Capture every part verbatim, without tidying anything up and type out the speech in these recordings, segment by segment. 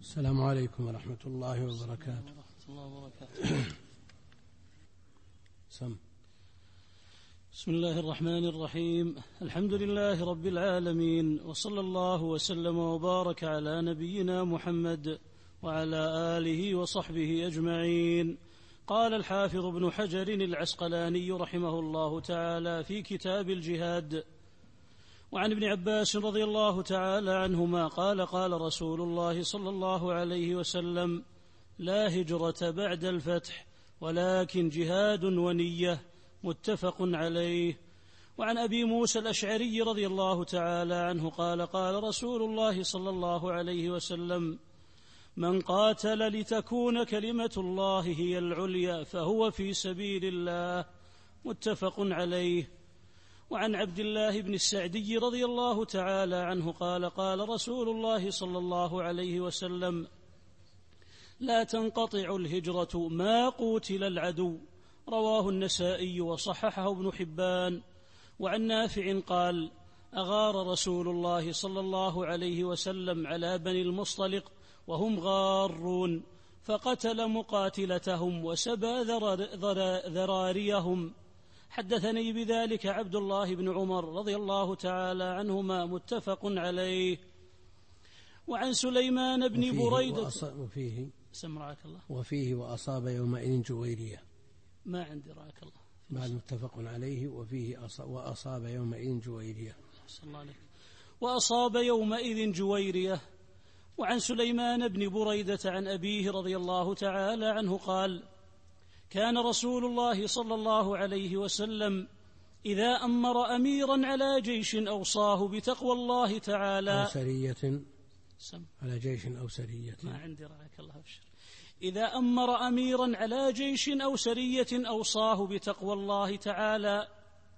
السلام عليكم ورحمة الله وبركاته. ورحمة الله وبركاته. سم. بسم الله الرحمن الرحيم. الحمد لله رب العالمين، وصلى الله وسلم وبارك على نبينا محمد وعلى آله وصحبه أجمعين. قال الحافظ ابن حجر العسقلاني رحمه الله تعالى في كتاب الجهاد: وعن ابن عباس رضي الله تعالى عنهما قال: قال رسول الله صلى الله عليه وسلم: لا هجرة بعد الفتح ولكن جهاد ونية. متفق عليه. وعن أبي موسى الأشعري رضي الله تعالى عنه قال: قال رسول الله صلى الله عليه وسلم: من قاتل لتكون كلمة الله هي العليا فهو في سبيل الله. متفق عليه. وعن عبد الله بن السعدي رضي الله تعالى عنه قال: قال رسول الله صلى الله عليه وسلم: لا تنقطع الهجرة ما قوتل العدو. رواه النسائي وصححه ابن حبان. وعن نافع قال: أغار رسول الله صلى الله عليه وسلم على بني المصطلق وهم غارون، فقتل مقاتلتهم وسبى ذراريهم. حدثني بذلك عبد الله بن عمر رضي الله تعالى عنهما. متفق عليه. وعن سليمان بن بريدة وفيه سمعك الله وفيه وأصاب يومئذ جويرية. ما عندي رعاك الله. بعد متفق عليه. وفيه وأصاب يومئذ جويرية. الله عليك. وأصاب يومئذ جويرية. وعن سليمان بن بريدة عن أبيه رضي الله تعالى عنه قال: كان رسول الله صلى الله عليه وسلم إذا أمر أميرا على جيش أوصاه بتقوى الله تعالى أو سرية سم. على جيش أو سرية. ما عندي رعاك الله أبشر. إذا أمر أميرا على جيش أو سرية أوصاه بتقوى الله تعالى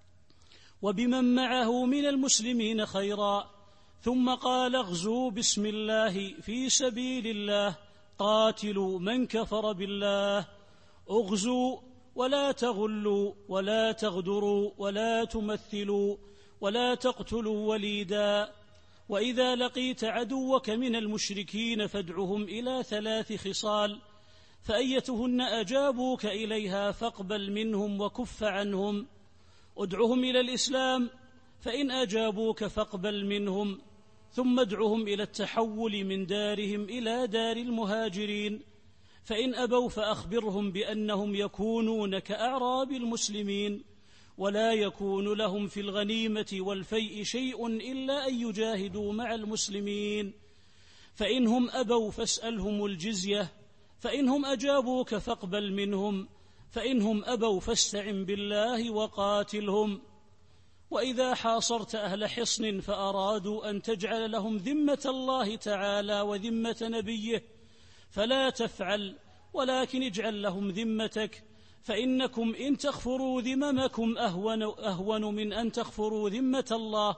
وبمن معه من المسلمين خيرا، ثم قال: اغزوا بسم الله في سبيل الله، قاتلوا من كفر بالله، اغزوا ولا تغلوا ولا تغدروا ولا تمثلوا ولا تقتلوا وليدا. وإذا لقيت عدوك من المشركين فادعهم إلى ثلاث خصال، فأيتهن أجابوك إليها فاقبل منهم وكف عنهم. ادعهم إلى الإسلام، فإن أجابوك فاقبل منهم، ثم ادعهم إلى التحول من دارهم إلى دار المهاجرين، فإن أبوا فأخبرهم بأنهم يكونون كأعراب المسلمين، ولا يكون لهم في الغنيمة والفيء شيء إلا أن يجاهدوا مع المسلمين. فإنهم أبوا فاسألهم الجزية، فإنهم أجابوك فاقبل منهم، فإنهم أبوا فاستعن بالله وقاتلهم. وإذا حاصرت أهل حصن فأرادوا أن تجعل لهم ذمة الله تعالى وذمة نبيه فلا تفعل، ولكن اجعل لهم ذمتك، فإنكم إن تغفروا ذممكم أهون, أهون من أن تغفروا ذمة الله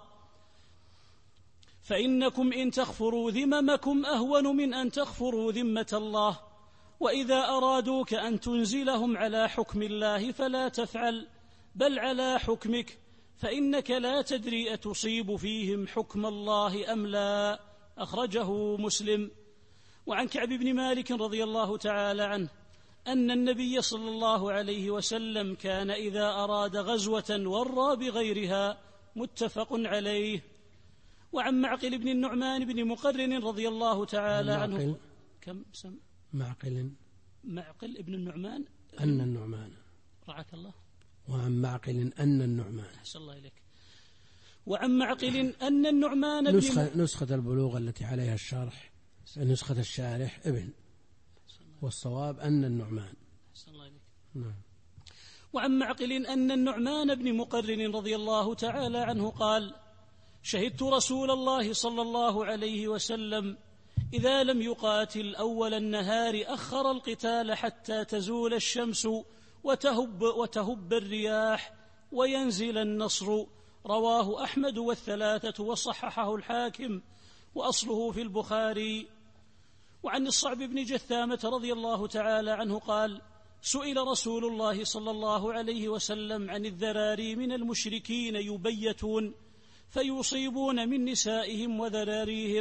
فإنكم إن تغفروا ذممكم أهون من أن تغفروا ذمة الله. وإذا أرادوك أن تنزلهم على حكم الله فلا تفعل، بل على حكمك، فإنك لا تدري أتصيب فيهم حكم الله أم لا. أخرجه مسلم. وعن كعب بن مالك رضي الله تعالى عنه أن النبي صلى الله عليه وسلم كان إذا أراد غزوة ورى بغيرها. متفق عليه. وعن معقل بن النعمان بن مقرن رضي الله تعالى عنه كم سم معقل معقل ابن النعمان أن النعمان رعاك الله. وعن معقل أن النعمان. أحسن الله إليك. وعن معقل أن النعمان بن نسخة, نسخة البلوغ التي عليها الشرح نسخة الشارح ابن، والصواب أن النعمان. أحسن الله إليك. نعم. وعن معقل أن النعمان بن مقرن رضي الله تعالى عنه قال: شهدت رسول الله صلى الله عليه وسلم إذا لم يقاتل أول النهار أخر القتال حتى تزول الشمس وتهب, وتهب الرياح وينزل النصر. رواه أحمد والثلاثة وصححه الحاكم، وأصله في البخاري. وعن الصعب بن جثامة رضي الله تعالى عنه قال: سئل رسول الله صلى الله عليه وسلم عن الذراري من المشركين يبيتون فيصيبون من نسائهم وذراريهم،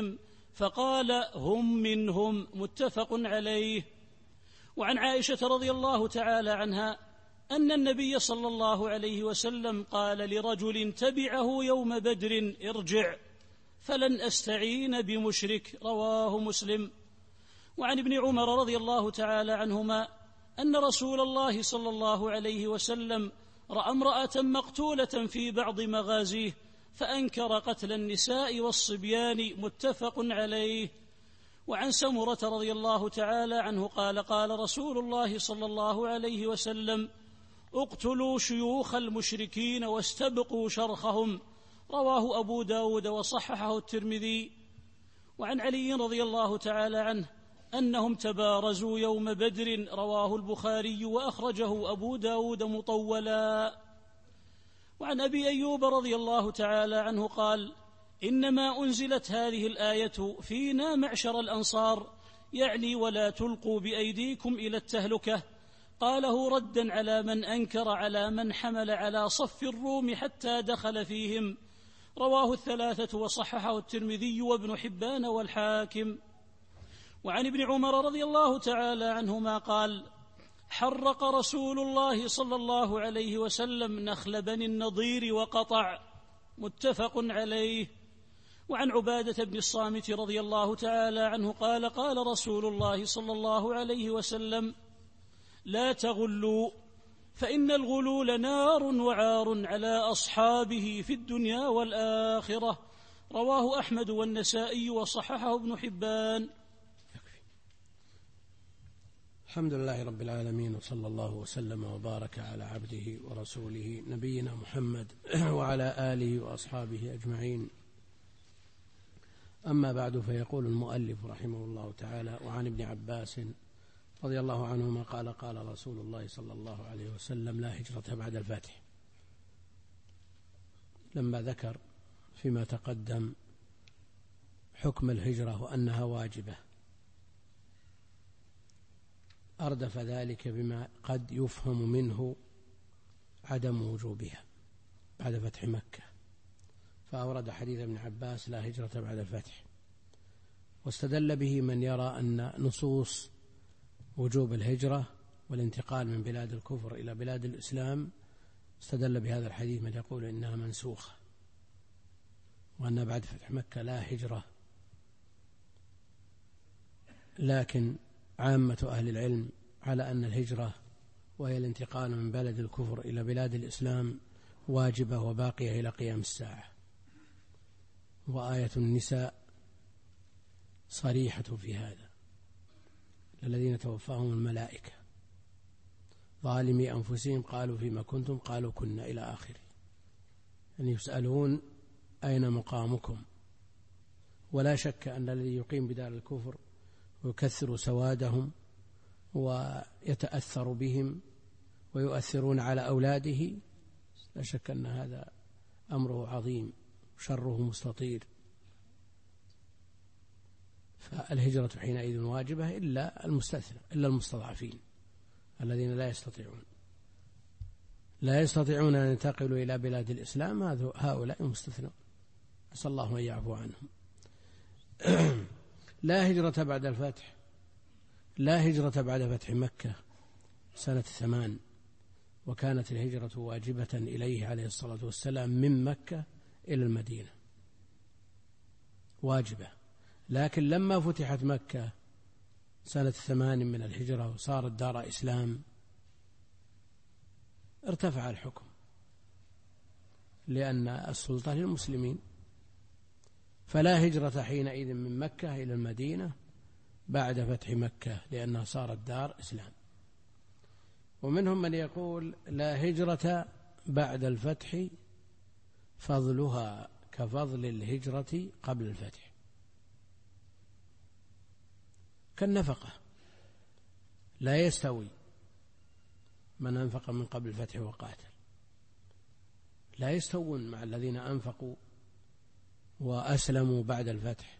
فقال هم منهم، متفق عليه. وعن عائشة رضي الله تعالى عنها أن النبي صلى الله عليه وسلم قال لرجل تبعه يوم بدر: ارجع فلن أستعين بمشرك، رواه مسلم. وعن ابن عمر رضي الله تعالى عنهما أن رسول الله صلى الله عليه وسلم رأى امرأة مقتولة في بعض مغازيه فأنكر قتل النساء والصبيان، متفق عليه. وعن سمرة رضي الله تعالى عنه قال قال رسول الله صلى الله عليه وسلم: اقتلوا شيوخ المشركين واستبقوا شرخهم، رواه أبو داود وصححه الترمذي. وعن علي رضي الله تعالى عنه أنهم تبارزوا يوم بدر، رواه البخاري وأخرجه أبو داود مطولا. وعن أبي أيوب رضي الله تعالى عنه قال: إنما أنزلت هذه الآية فينا معشر الأنصار، يعني ولا تلقوا بأيديكم إلى التهلكة، قاله ردا على من أنكر على من حمل على صف الروم حتى دخل فيهم، رواه الثلاثة وصححه الترمذي وابن حبان والحاكم. وعن ابن عمر رضي الله تعالى عنهما قال: حرق رسول الله صلى الله عليه وسلم نخل بني النضير وقطع، متفق عليه. وعن عبادة بن الصامت رضي الله تعالى عنه قال قال رسول الله صلى الله عليه وسلم: لا تغلوا، فإن الغلول نار وعار على أصحابه في الدنيا والآخرة، رواه أحمد والنسائي وصححه ابن حبان. الحمد لله رب العالمين، وصلى الله وسلم وبارك على عبده ورسوله نبينا محمد وعلى آله وأصحابه أجمعين. أما بعد، فيقول المؤلف رحمه الله تعالى: وعن ابن عباس رضي الله عنهما قال قال رسول الله صلى الله عليه وسلم: لا هجرة بعد الفتح. لما ذكر فيما تقدم حكم الهجرة وأنها واجبة، أردف ذلك بما قد يفهم منه عدم وجوبها بعد فتح مكة، فأورد حديث ابن عباس: لا هجرة بعد الفتح، واستدل به من يرى أن نصوص وجوب الهجرة والانتقال من بلاد الكفر إلى بلاد الإسلام، استدل بهذا الحديث من يقول إنها منسوخة، وأن بعد فتح مكة لا هجرة. لكن عامة أهل العلم على أن الهجرة، وهي الانتقال من بلد الكفر إلى بلاد الإسلام، واجبة وباقية إلى قيام الساعة. وآية النساء صريحة في هذا: الذين توفاهم الملائكة ظالمي أنفسهم قالوا فيما كنتم قالوا كنا إلى آخره، يعني يسألون أين مقامكم. ولا شك أن الذي يقيم بدار الكفر ويكثر سوادهم ويتأثر بهم ويؤثرون على أولاده، لا شك أن هذا أمره عظيم شره مستطير. فالهجرة حينئذ واجبة إلا المستثنى، إلا المستضعفين الذين لا يستطيعون لا يستطيعون أن ينتقلوا إلى بلاد الإسلام، هؤلاء مستثنون، أسأل الله أن يعفو عنهم. لا هجرة بعد الفتح، لا هجرة بعد فتح مكة سنة ثمان، وكانت الهجرة واجبة إليه عليه الصلاة والسلام من مكة إلى المدينة، واجبة. لكن لما فتحت مكة سنة ثمان من الهجرة وصارت دار إسلام، ارتفع الحكم، لأن السلطة للمسلمين، فلا هجرة حينئذ من مكة إلى المدينة بعد فتح مكة، لأنها صارت دار إسلام. ومنهم من يقول لا هجرة بعد الفتح، فضلها كفضل الهجرة قبل الفتح، كالنفقة، لا يستوي من أنفق من قبل الفتح وقاتل، لا يستوون مع الذين أنفقوا وأسلموا بعد الفتح،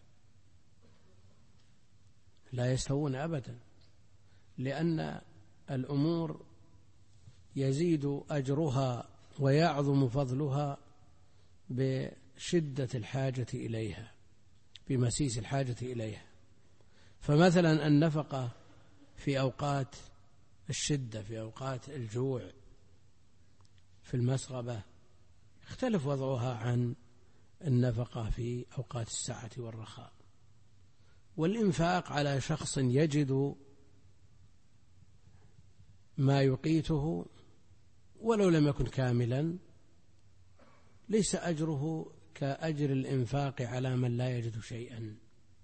لا يستوون أبدا، لأن الأمور يزيد أجرها ويعظم فضلها بشدة الحاجة إليها. بمسيس الحاجة إليها. فمثلا النفقة في أوقات الشدة، في أوقات الجوع، في المسغبة، يختلف وضعها عن النفقة في أوقات السعة والرخاء. والإنفاق على شخص يجد ما يقيته ولو لم يكن كاملا ليس أجره كأجر الإنفاق على من لا يجد شيئا.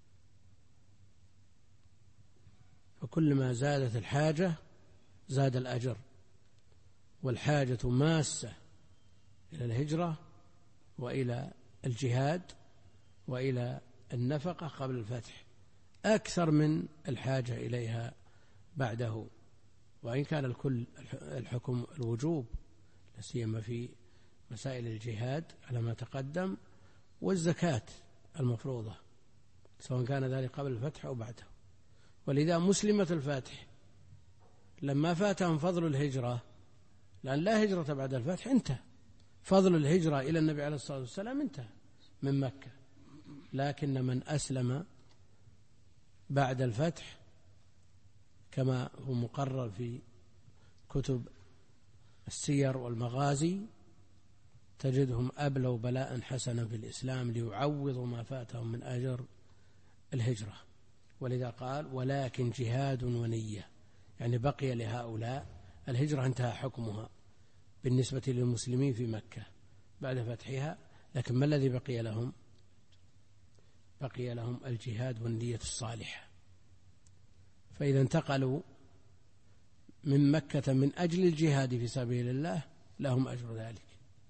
فكلما زادت الحاجة زاد الأجر، والحاجة ماسة إلى الهجرة وإلى الجهاد وإلى النفقة قبل الفتح أكثر من الحاجة إليها بعده، وإن كان الكل الحكم الوجوب، لا سيما في مسائل الجهاد على ما تقدم، والزكاة المفروضة سواء كان ذلك قبل الفتح أو بعده. ولذا مسلمة الفاتح لما فاتهم فضل الهجرة، لأن لا هجرة بعد الفتح، انتهى فضل الهجرة إلى النبي عليه الصلاة والسلام، انتهى من مكة. لكن من أسلم بعد الفتح كما هو مقرر في كتب السير والمغازي تجدهم أبلوا بلاء حسنا في الإسلام ليعوضوا ما فاتهم من أجر الهجرة. ولذا قال ولكن جهاد ونية، يعني بقي لهؤلاء الهجرة انتهى حكمها بالنسبة للمسلمين في مكة بعد فتحها، لكن ما الذي بقي لهم؟ بقي لهم الجهاد والنية الصالحة. فإذا انتقلوا من مكة من أجل الجهاد في سبيل الله لهم أجر ذلك،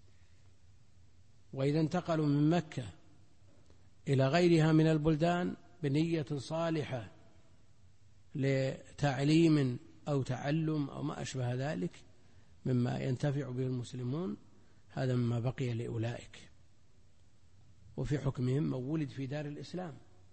وإذا انتقلوا من مكة إلى غيرها من البلدان بنية صالحة لتعليم أو تعلم أو ما أشبه ذلك مما ينتفع به المسلمون، هذا مما بقي لأولئك. وفي حكمهم من ولد في دار الإسلام،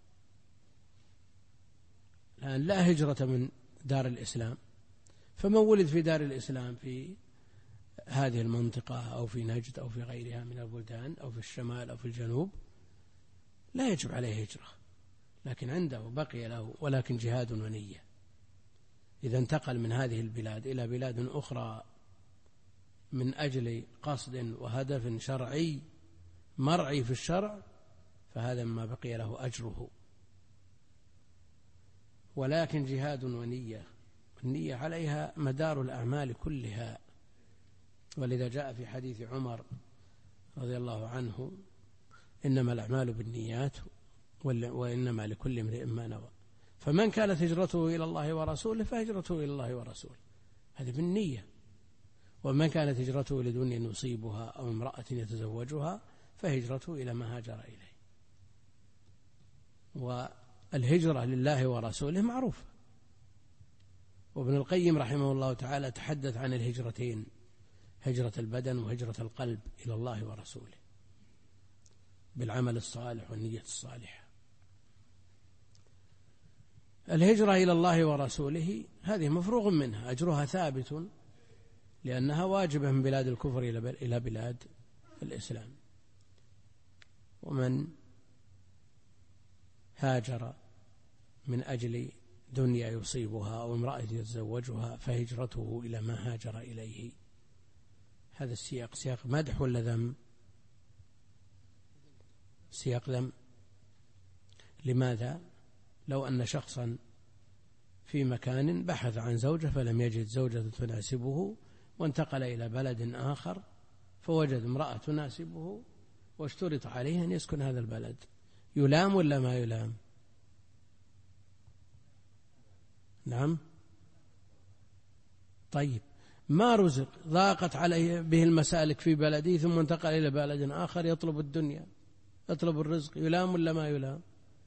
الآن لا هجرة من دار الإسلام، فمن ولد في دار الإسلام في هذه المنطقة أو في نجد أو في غيرها من البلدان أو في الشمال أو في الجنوب لا يجب عليه هجرة، لكن عنده بقي له ولكن جهاد ونية. إذا انتقل من هذه البلاد إلى بلاد أخرى من أجل قصد وهدف شرعي مرعي في الشرع فهذا ما بقي له أجره، ولكن جهاد ونية، النية عليها مدار الأعمال كلها. ولذا جاء في حديث عمر رضي الله عنه إنما الأعمال بالنيات وإنما لكل امرئ ما نوى، فمن كانت هجرته إلى الله ورسوله فهجرته إلى الله ورسوله، هذه بالنية. ومن كانت هجرته لدنيا يصيبها أو امرأة يتزوجها فهجرته إلى ما هاجر إليه. والهجرة لله ورسوله معروفة، وابن القيم رحمه الله تعالى تحدث عن الهجرتين، هجرة البدن وهجرة القلب إلى الله ورسوله بالعمل الصالح والنية الصالحة. الهجرة إلى الله ورسوله هذه مفروغ منها، أجرها ثابت لأنها واجبة من بلاد الكفر إلى بلاد الإسلام. ومن هاجر من أجل دنيا يصيبها أو امرأة يتزوجها فهجرته إلى ما هاجر إليه. هذا السياق سياق مدح ولا ذم؟ سياق ذم. لماذا؟ لو أن شخصا في مكان بحث عن زوجة فلم يجد زوجة تناسبه وانتقل إلى بلد آخر فوجد امرأة تناسبه واشترط عليه أن يسكن هذا البلد، يلام ولا ما يلام؟ نعم. طيب ما رزق، ضاقت عليه به المسالك في بلده ثم انتقل إلى بلد آخر يطلب الدنيا يطلب الرزق، يلام ولا ما يلام؟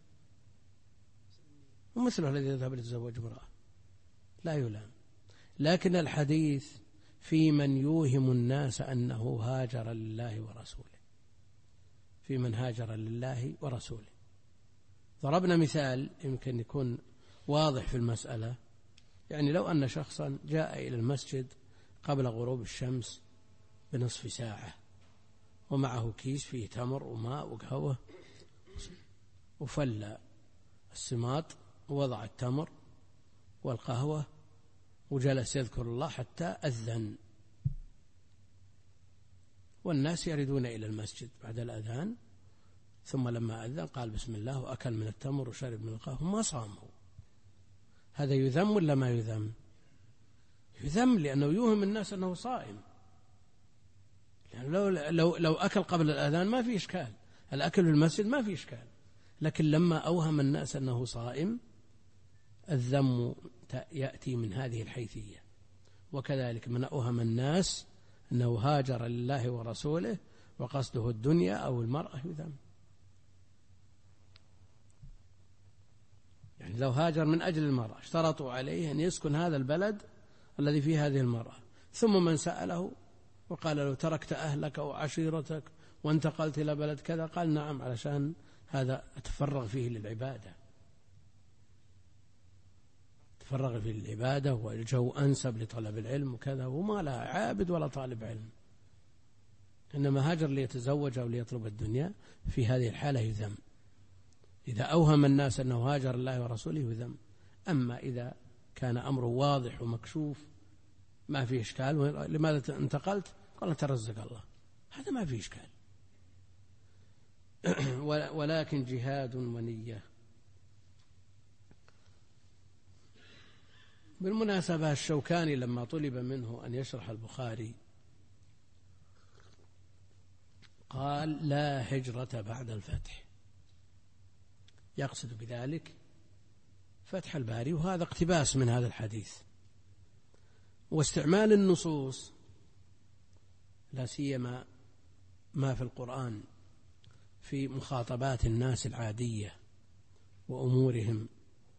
ومثله الذي يذهب ليتزوج امرأة لا يلام. لكن الحديث في من يوهم الناس أنه هاجر لله ورسوله، في من هاجر لله ورسوله. ضربنا مثال يمكن يكون واضح في المسألة، يعني لو أن شخصا جاء إلى المسجد قبل غروب الشمس بنصف ساعة ومعه كيس فيه تمر وماء وقهوة وفل السماط ووضع التمر والقهوة وجلس يذكر الله حتى أذن، والناس يردون إلى المسجد بعد الأذان، ثم لما أذن قال بسم الله وأكل من التمر وشرب من القهوة، ما صاموا. هذا يذم ولا ما يذم؟ يذم، لأنه يوهم الناس أنه صائم. يعني لو, لو, لو أكل قبل الأذان ما في إشكال، الأكل في المسجد ما في إشكال، لكن لما أوهم الناس أنه صائم الذم يأتي من هذه الحيثية. وكذلك من أوهم الناس أنه هاجر لله ورسوله وقصده الدنيا أو المرأة يذم. يعني لو هاجر من أجل المرأة اشترطوا عليه أن يسكن هذا البلد الذي فيه هذه المرأة، ثم من سأله وقال له تركت أهلك وعشيرتك وانتقلت إلى بلد كذا، قال نعم علشان هذا أتفرغ فيه للعبادة، تفرغ فيه للعبادة والجو أنسب لطلب العلم وكذا، وما لا عابد ولا طالب علم، إنما هاجر ليتزوج أو ليطلب الدنيا، في هذه الحالة يذم. إذا أوهم الناس أنه هاجر الله ورسوله يذم. أما إذا كان أمره واضح ومكشوف ما فيه إشكال، لماذا انتقلت؟ قال ترزق الله، هذا ما فيه إشكال. ولكن جهاد ونية. بالمناسبة الشوكاني لما طلب منه أن يشرح البخاري قال لا هجرة بعد الفتح، يقصد بذلك فتح الباري، وهذا اقتباس من هذا الحديث. واستعمال النصوص لا سيما ما في القرآن في مخاطبات الناس العادية وأمورهم،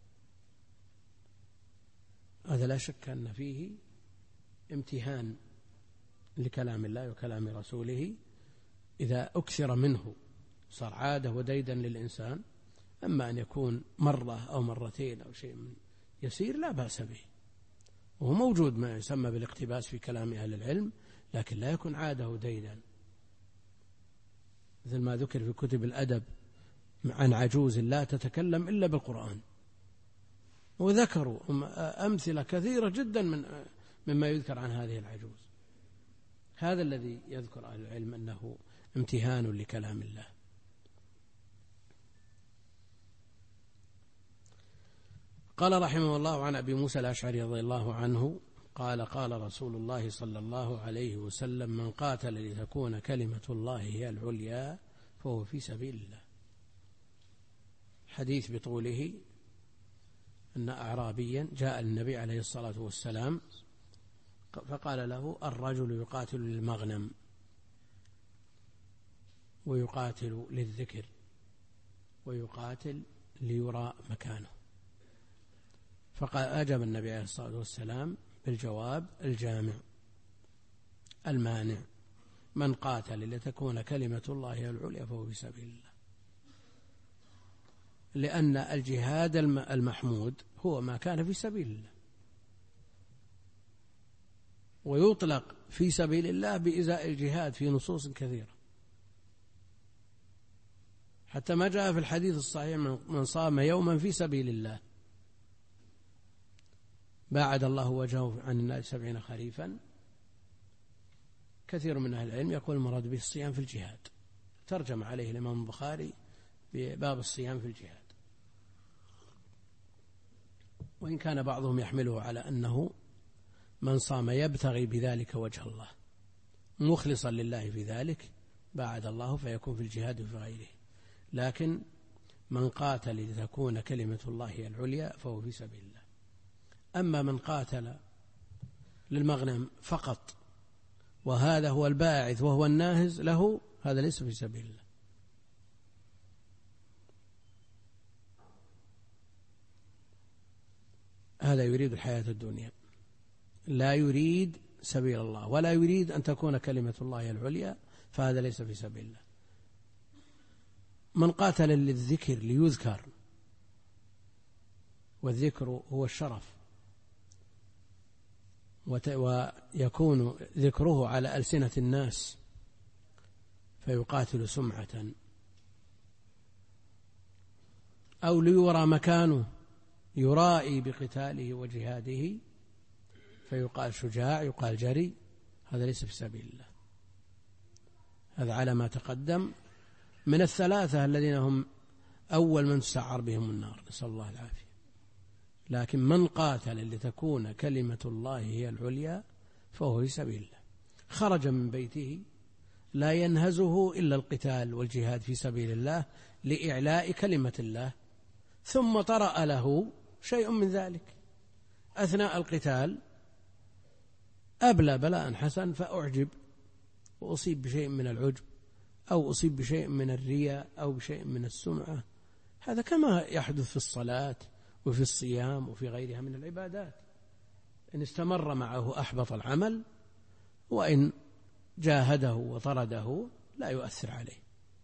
هذا لا شك أن فيه امتهان لكلام الله وكلام رسوله. إذا أكثر منه صار عادة وديدا للإنسان. أما أن يكون مرة أو مرتين أو شيء من يسير لا بأس به، وهو موجود ما يسمى بالاقتباس في كلام أهل العلم، لكن لا يكون عادة وديدا، مثل ما ذكر في كتب الأدب عن عجوز لا تتكلم إلا بالقرآن، وذكروا أمثلة كثيرة جدا من مما يذكر عن هذه العجوز. هذا الذي يذكر أهل العلم أنه امتهان لكلام الله. قال رحمه الله عن أبي موسى الأشعري رضي الله عنه قال قال رسول الله صلى الله عليه وسلم من قاتل لتكون كلمة الله هي العليا فهو في سبيل الله. حديث بطوله أن أعرابيا جاء النبي عليه الصلاة والسلام فقال له الرجل يقاتل للمغنم ويقاتل للذكر ويقاتل ليرى مكانه، فقال أجاب النبي عليه الصلاة والسلام بالجواب الجامع المانع: من قاتل لتكون كلمة الله هي العليا فهو في سبيل الله. لأن الجهاد المحمود هو ما كان في سبيل الله، ويطلق في سبيل الله بإزاء الجهاد في نصوص كثيرة، حتى ما جاء في الحديث الصحيح من صام يوما في سبيل الله باعد الله وجهه عن النار سبعين خريفا. كثير من أهل العلم يقول المراد به الصيام في الجهاد، ترجم عليه الإمام البخاري بباب الصيام في الجهاد، وإن كان بعضهم يحمله على أنه من صام يبتغي بذلك وجه الله مخلصا لله في ذلك باعد الله فيكون في الجهاد وفي غيره. لكن من قاتل لتكون كلمة الله هي العليا فهو في سبيل الله. أما من قاتل للمغنم فقط وهذا هو الباعث وهو الناهز له، هذا ليس في سبيل الله. هذا يريد الحياة الدنيا، لا يريد سبيل الله ولا يريد أن تكون كلمة الله العليا، فهذا ليس في سبيل الله. من قاتل للذكر ليذكر، والذكر هو الشرف، ويكون ذكره على ألسنة الناس فيقاتل سمعة، أو ليرى مكانه يرائي بقتاله وجهاده فيقال شجاع، يقال جري، هذا ليس في سبيل الله. هذا على ما تقدم من الثلاثة الذين هم أول من تسعر بهم النار، نسأل الله العافية. لكن من قاتل لتكون كلمة الله هي العليا فهو في سبيل الله، خرج من بيته لا ينهزه إلا القتال والجهاد في سبيل الله لإعلاء كلمة الله، ثم طرأ له شيء من ذلك أثناء القتال، أبلى بلاء حسن فأعجب وأصيب بشيء من العجب أو أصيب بشيء من الرياء أو بشيء من السمعة. هذا كما يحدث في الصلاة وفي الصيام وفي غيرها من العبادات، إن استمر معه أحبط العمل، وإن جاهده وطرده لا يؤثر عليه.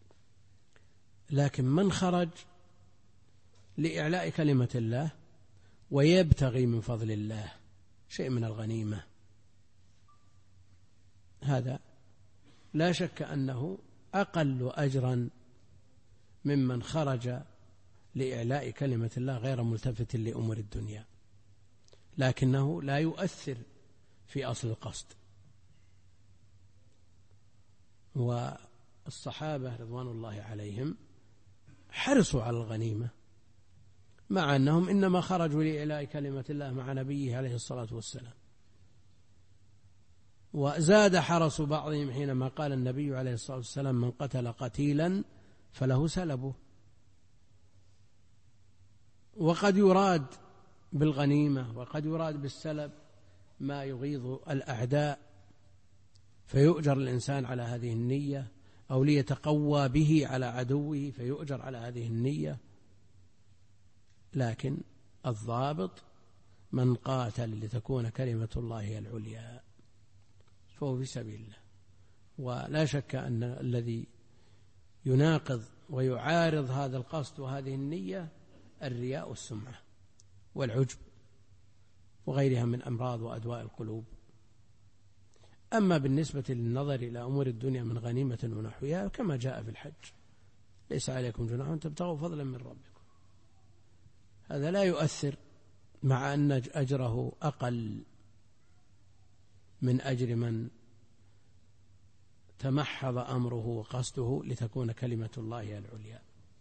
لكن من خرج لإعلاء كلمة الله ويبتغي من فضل الله شيء من الغنيمة، هذا لا شك أنه أقل أجرا ممن خرج لإعلاء كلمة الله غير ملتفت لأمور الدنيا، لكنه لا يؤثر في أصل القصد. والصحابة رضوان الله عليهم حرصوا على الغنيمة، مع أنهم إنما خرجوا لإعلاء كلمة الله مع نبيه عليه الصلاة والسلام. وزاد حرص بعضهم حينما قال النبي عليه الصلاة والسلام: من قتل قتيلا فله سلبه. وقد يراد بالغنيمة وقد يراد بالسلب ما يغيظ الأعداء، فيؤجر الإنسان على هذه النية، أو ليتقوى به على عدوه فيؤجر على هذه النية. لكن الضابط من قاتل لتكون كلمة الله هي العليا فهو في سبيل الله. ولا شك أن الذي يناقض ويعارض هذا القصد وهذه النية الرياء والسمعة والعجب وغيرها من أمراض وأدواء القلوب. أما بالنسبة للنظر إلى أمور الدنيا من غنيمة ونحوها كما جاء في الحج: ليس عليكم جناح أن تبتغوا فضلا من ربكم، هذا لا يؤثر، مع أن أجره أقل من أجر من تمحض أمره وقصده لتكون كلمة الله هي العليا.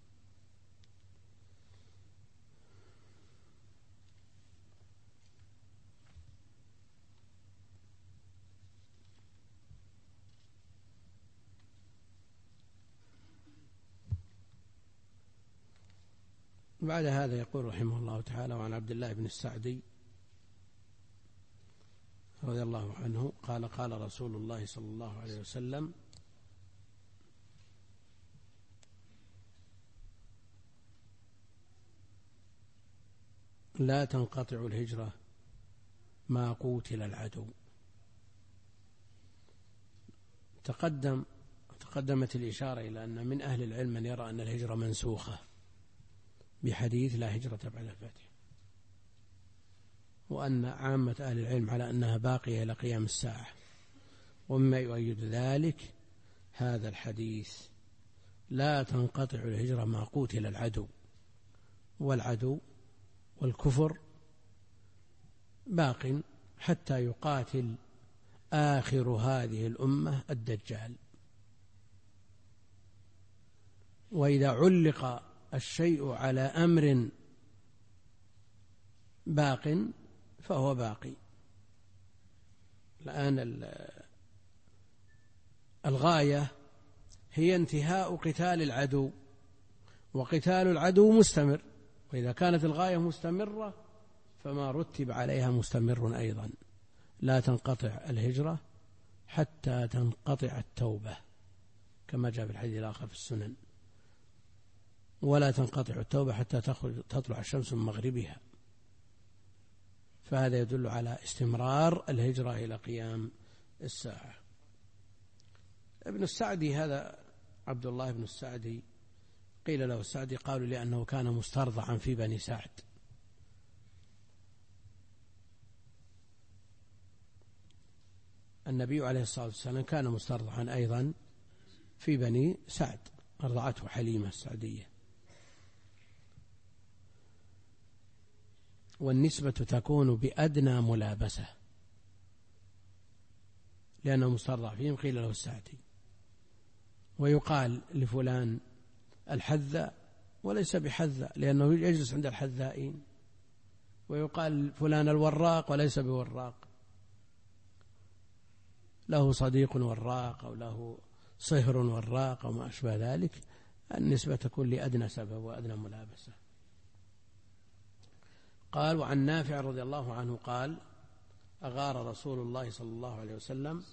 بعد هذا يقول رحمه الله تعالى: وعن عبد الله بن السعدي رضي الله عنه قال: قال رسول الله صلى الله عليه وسلم: لا تنقطع الهجرة ما قوتل العدو. تقدم تقدمت الإشارة إلى أن من أهل العلم من يرى أن الهجرة منسوخة بحديث لا هجرة بعد الفتح، وأن عامة أهل العلم على أنها باقية إلى قيام الساعة. ومما يؤيد ذلك هذا الحديث: لا تنقطع الهجرة ما قوتل العدو. والعدو والكفر باق حتى يقاتل آخر هذه الأمة الدجال. وإذا علق الشيء على أمر باق فهو باقي. الآن الغاية هي انتهاء قتال العدو، وقتال العدو مستمر، وإذا كانت الغاية مستمرة فما رتب عليها مستمر أيضا. لا تنقطع الهجرة حتى تنقطع التوبة كما جاء في الحديث الآخر في السنن: ولا تنقطع التوبة حتى تطلع الشمس من مغربها. فهذا يدل على استمرار الهجرة إلى قيام الساعة. ابن السعدي هذا عبد الله بن السعدي قيل له السعدي، قالوا لأنه كان مسترضعا في بني سعد. النبي عليه الصلاة والسلام كان مسترضعا أيضا في بني سعد، أرضعته حليمة السعدية. والنسبة تكون بأدنى ملابسة، لأنه مسترضع فيهم قيل له السعدي. ويقال لفلان الحذاء وليس بحذاء لأنه يجلس عند الحذائين، ويقال فلان الوراق وليس بوراق، له صديق وراق أو له صهر وراق أو ما أشبه ذلك. النسبة تكون لأدنى سبب وأدنى ملابسة. قال: وعن نافع رضي الله عنه قال: أغار رسول الله صلى الله عليه وسلم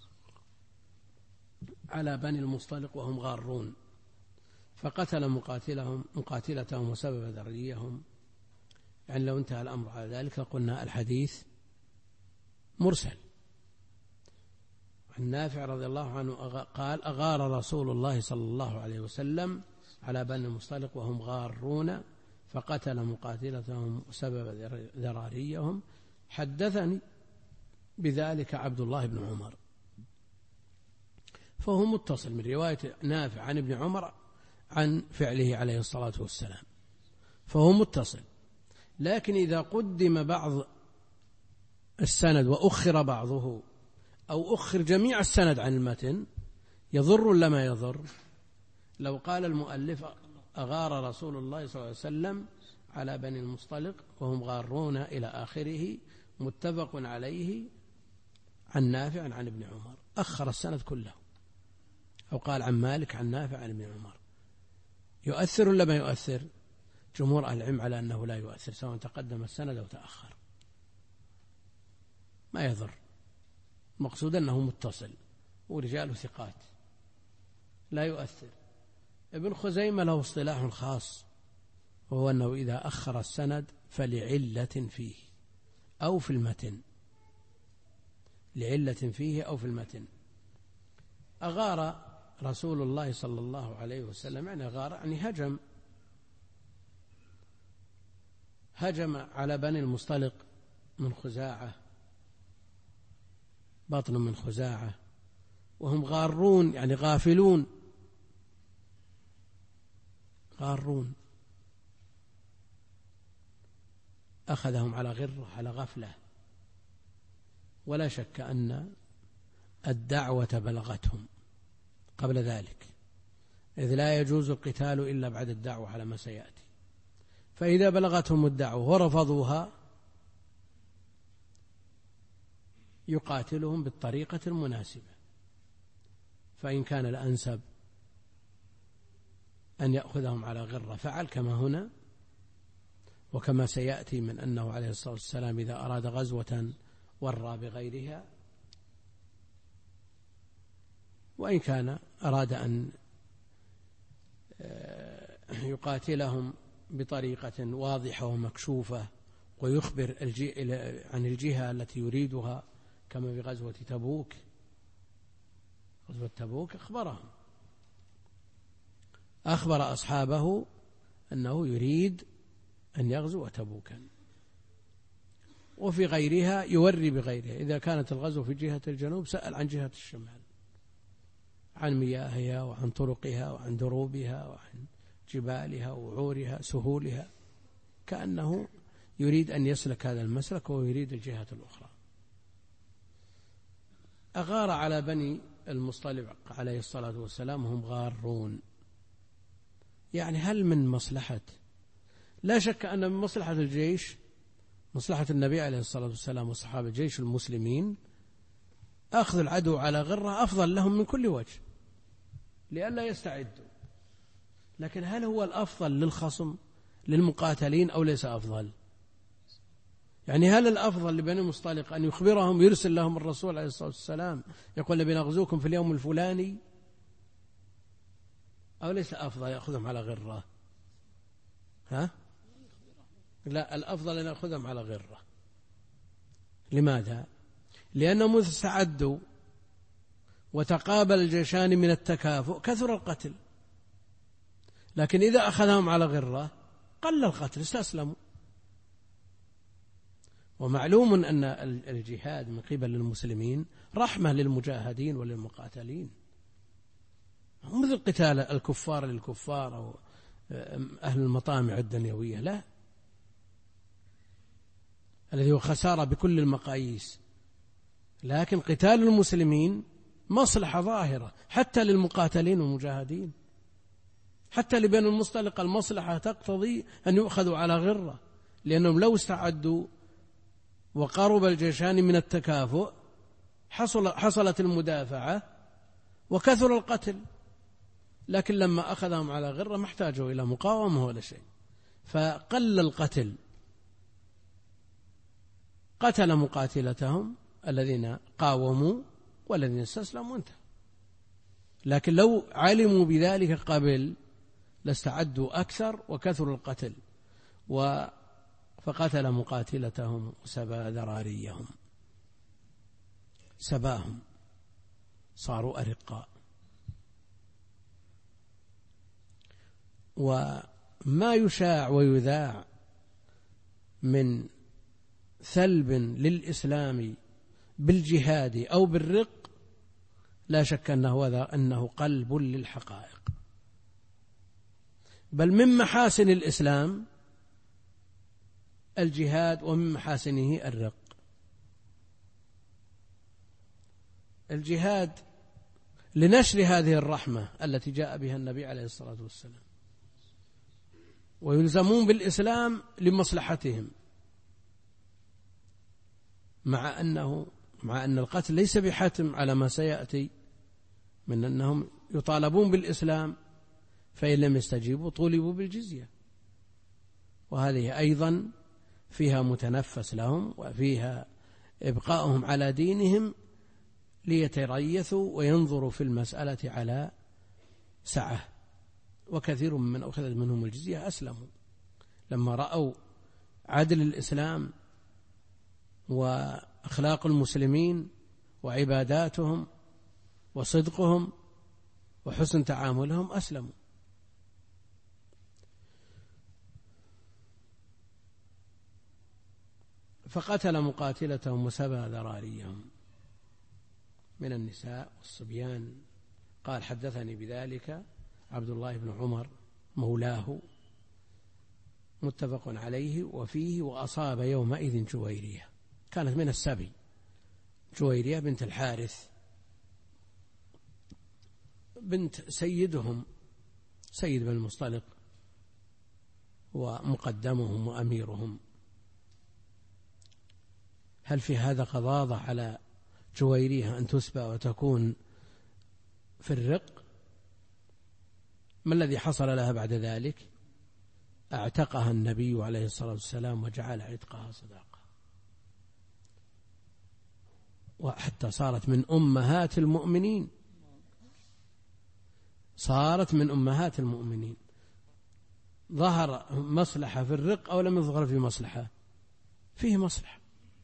على بني المصطلق وهم غارون، فقتل مقاتلهم مقاتلتهم وسبب ذريهم. يعني لو انتهى الأمر على ذلك لقلنا الحديث مرسل. عن نافع رضي الله عنه قال: أغار رسول الله صلى الله عليه وسلم على بني المصطلق وهم غارون، فقتل مقاتلتهم وسبب ذراريهم. حدثني بذلك عبد الله بن عمر. فهو متصل من رواية نافع عن ابن عمر عن فعله عليه الصلاة والسلام، فهو متصل. لكن إذا قدم بعض السند وأخر بعضه أو أخر جميع السند عن المتن يضر ولا ما يضر؟ لو قال المؤلف: أغار رسول الله صلى الله عليه وسلم على بني المصطلق وهم غارون إلى آخره، متفق عليه عن نافع عن ابن عمر، أخر السند كله. أو قال عن مالك عن نافع عن ابن عمر، يؤثر ولا ما يؤثر؟ جمهور أهل العلم على أنه لا يؤثر، سواء تقدم السند أو تأخر، ما يضر. مقصود أنه متصل ورجال ثقات، لا يؤثر. ابن خزيمة له اصطلاح خاص، وهو أنه إذا أخر السند فلعلة فيه أو في المتن، لعلة فيه أو في المتن. أغار رسول الله صلى الله عليه وسلم، يعني أغار يعني هجم هجم على بني المصطلق من خزاعة، بطن من خزاعة، وهم غارون يعني غافلون، غارون، أخذهم على غرة على غفلة. ولا شك أن الدعوة بلغتهم قبل ذلك، إذ لا يجوز القتال إلا بعد الدعوة على ما سيأتي. فإذا بلغتهم الدعوة ورفضوها يقاتلهم بالطريقة المناسبة، فإن كان الأنسب أن يأخذهم على غرة فعل كما هنا، وكما سيأتي من أنه عليه الصلاة والسلام إذا أراد غزوة ورى بغيرها. وإن كان أراد أن يقاتلهم بطريقة واضحة ومكشوفة ويخبر عن الجهة التي يريدها، كما في غزوة تبوك. غزوة تبوك أخبرهم أخبر أصحابه أنه يريد أن يغزو تبوكا، وفي غيرها يوري بغيرها. إذا كانت الغزو في جهة الجنوب سأل عن جهة الشمال، عن مياهها وعن طرقها وعن دروبها وعن جبالها ووعورها سهولها، كأنه يريد أن يسلك هذا المسلك ويريد الجهة الأخرى. أغار على بني المصطلق عليه الصلاة والسلام هم غارون، يعني هل من مصلحة؟ لا شك أن من مصلحة الجيش، مصلحة النبي عليه الصلاة والسلام وصحابة جيش المسلمين، أخذ العدو على غرة أفضل لهم من كل وجه لئلا يستعدوا. لكن هل هو الأفضل للخصم للمقاتلين أو ليس أفضل؟ يعني هل الأفضل لبني المصطلق أن يخبرهم يرسل لهم الرسول عليه الصلاة والسلام يقول بنغزوكم في اليوم الفلاني، أو ليس أفضل يأخذهم على غرة؟ ها؟ لا، الأفضل أن يأخذهم على غرة. لماذا؟ لأنهم إذا استعدوا وتقابل الجيشان من التكافؤ كثر القتل، لكن إذا أخذهم على غرة قل القتل، استسلموا. ومعلوم أن الجهاد من قبل المسلمين رحمة للمجاهدين وللمقاتلين، مثل قتال الكفار للكفار أو أهل المطامع الدنيوية، لا، الذي هو خسارة بكل المقاييس، لكن قتال المسلمين مصلحة ظاهرة حتى للمقاتلين والمجاهدين، حتى لبني المصطلق المصلحة تقتضي أن يؤخذوا على غرة، لأنهم لو استعدوا وقرب الجيشان من التكافؤ حصل حصلت المدافعة وكثر القتل، لكن لما أخذهم على غرة ما احتاجوا إلى مقاومة ولا شيء، فقل القتل، قتل مقاتلتهم الذين قاوموا والذين استسلموا انتهى. لكن لو علموا بذلك قبل لاستعدوا أكثر وكثروا القتل، فقتل مقاتلتهم وسبى ذراريهم، سباهم، صاروا أرقاء. وما يشاع ويذاع من ثلب للإسلام بالجهاد أو بالرق لا شك أنه, أنه قلب للحقائق، بل من محاسن الإسلام الجهاد ومن محاسنه الرق. الجهاد لنشر هذه الرحمة التي جاء بها النبي عليه الصلاة والسلام، ويلزمون بالإسلام لمصلحتهم، مع أنه مع أن القتل ليس بحتم على ما سيأتي من أنهم يطالبون بالإسلام، فإن لم يستجيبوا طولبوا بالجزية، وهذه أيضا فيها متنفس لهم وفيها إبقاءهم على دينهم ليتريثوا وينظروا في المسألة على سعة. وكثير من أخذت منهم الجزية أسلموا لما رأوا عدل الإسلام وأخلاق المسلمين وعباداتهم وصدقهم وحسن تعاملهم أسلموا. فقتل مقاتلتهم وسبى ذراريهم من النساء والصبيان. قال حدثني بذلك عبد الله بن عمر مولاه، متفق عليه. وفيه وأصاب يومئذ جويرية، كانت من السبي، جويرية بنت الحارث بنت سيدهم سيد بن المصطلق ومقدمهم وأميرهم. هل في هذا قضاضة على جويرية أن تسبى وتكون في الرق؟ ما الذي حصل لها بعد ذلك؟ اعتقها النبي عليه الصلاة والسلام وجعل عتقها صداقة، وحتى صارت من أمهات المؤمنين، صارت من أمهات المؤمنين. ظهر مصلحة في الرق أو لم يظهر في مصلحة؟ فيه مصلحة.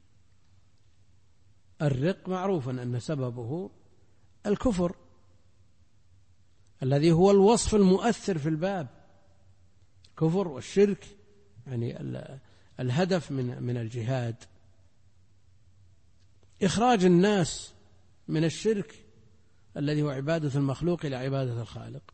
الرق معروفا أن سببه الكفر الذي هو الوصف المؤثر في الباب، الكفر والشرك، يعني الهدف من من الجهاد إخراج الناس من الشرك الذي هو عبادة المخلوق إلى عبادة الخالق،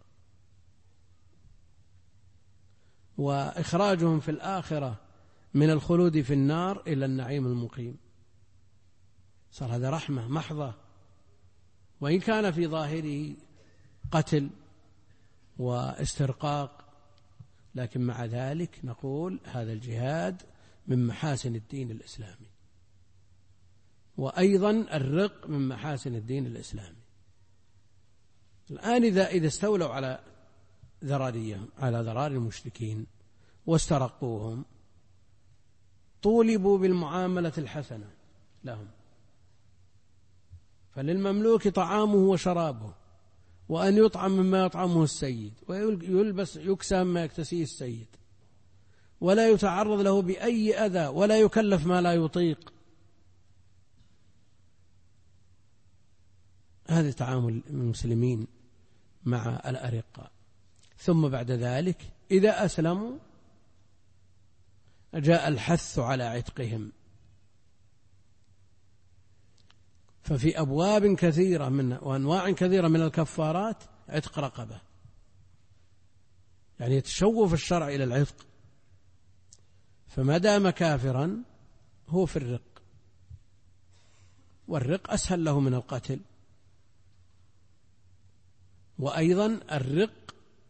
وإخراجهم في الآخرة من الخلود في النار إلى النعيم المقيم. صار هذا رحمة محضة، وإن كان في ظاهره قتل واسترقاق، لكن مع ذلك نقول هذا الجهاد من محاسن الدين الإسلامي، وأيضا الرق من محاسن الدين الإسلامي. الآن إذا إذا استولوا على ذراريهم على ذرار المشركين واسترقوهم، طولبوا بالمعاملة الحسنة لهم، فللمملوك طعامه وشرابه، وأن يطعم مما يطعمه السيد، ويلبس يكسى مما يكتسيه السيد، ولا يتعرض له بأي أذى، ولا يكلف ما لا يطيق. هذا تعامل المسلمين مع الأرقاء. ثم بعد ذلك إذا أسلموا جاء الحث على عتقهم، ففي أبواب كثيرة من وأنواع كثيرة من الكفارات عتق رقبة، يعني يتشوف الشرع إلى العتق، فما دام كافرا هو في الرق، والرق أسهل له من القتل. وأيضا الرق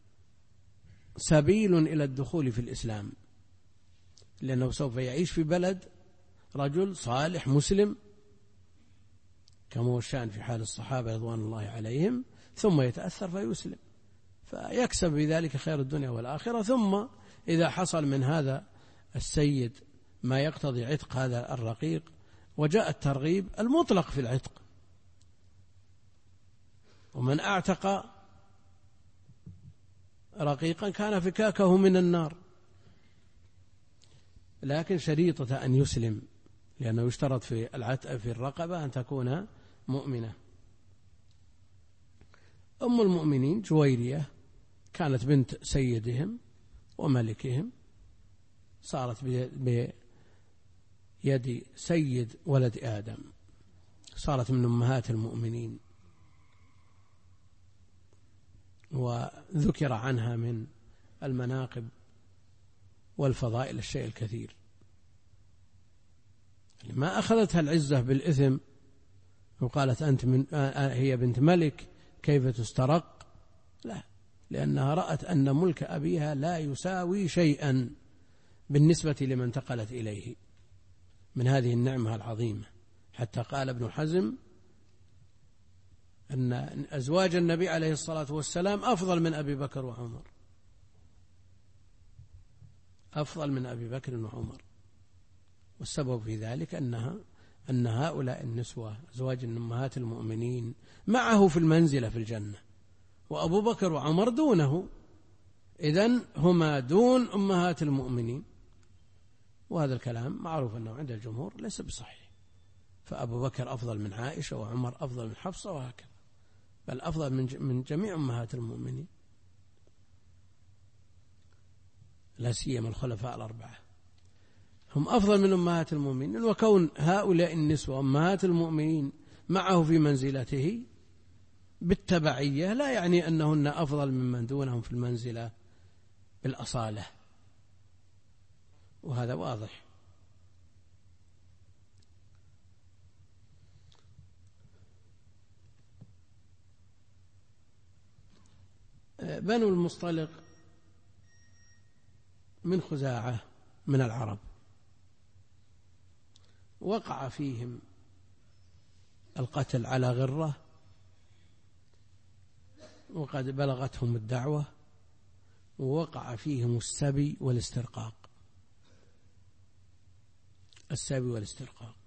سبيل إلى الدخول في الإسلام، لأنه سوف يعيش في بلد رجل صالح مسلم كما هو الشأن في حال الصحابة رضوان الله عليهم، ثم يتأثر فيسلم فيكسب بذلك خير الدنيا والآخرة. ثم إذا حصل من هذا السيد ما يقتضي عتق هذا الرقيق، وجاء الترغيب المطلق في العتق، ومن أعتق رقيقا كان فكاكه من النار، لكن شريطة أن يسلم، لأنه يشترط في العتق في الرقبة أن تكون مؤمنة. أم المؤمنين جويرية كانت بنت سيدهم وملكهم، صارت بيد سيد ولد آدم، صارت من أمهات المؤمنين، وذكر عنها من المناقب والفضائل الشيء الكثير. ما أخذتها العزة بالإثم وقالت أنت من هي بنت ملك كيف تسترق، لا، لأنها رأت أن ملك أبيها لا يساوي شيئا بالنسبة لمن انتقلت إليه من هذه النعمة العظيمة. حتى قال ابن حزم أن أزواج النبي عليه الصلاة والسلام أفضل من أبي بكر وعمر، أفضل من أبي بكر وعمر، والسبب في ذلك أنها أن هؤلاء النسوة أزواج أمهات المؤمنين معه في المنزلة في الجنة، وأبو بكر وعمر دونه، إذن هما دون أمهات المؤمنين. وهذا الكلام معروف أنه عند الجمهور ليس بصحيح، فأبو بكر أفضل من عائشة وعمر أفضل من حفصة وهكذا، بل أفضل من جميع أمهات المؤمنين، لا سيما الخلفاء الأربعة هم أفضل من أمهات المؤمنين. وكون هؤلاء النسوة أمهات المؤمنين معه في منزلته بالتبعية لا يعني أنهن أفضل ممن دونهم في المنزلة بالأصالة، وهذا واضح. بنو المصطلق من خزاعة من العرب، وقع فيهم القتل على غرة، وقد بلغتهم الدعوة، ووقع فيهم السبي والاسترقاق. السبي والاسترقاق،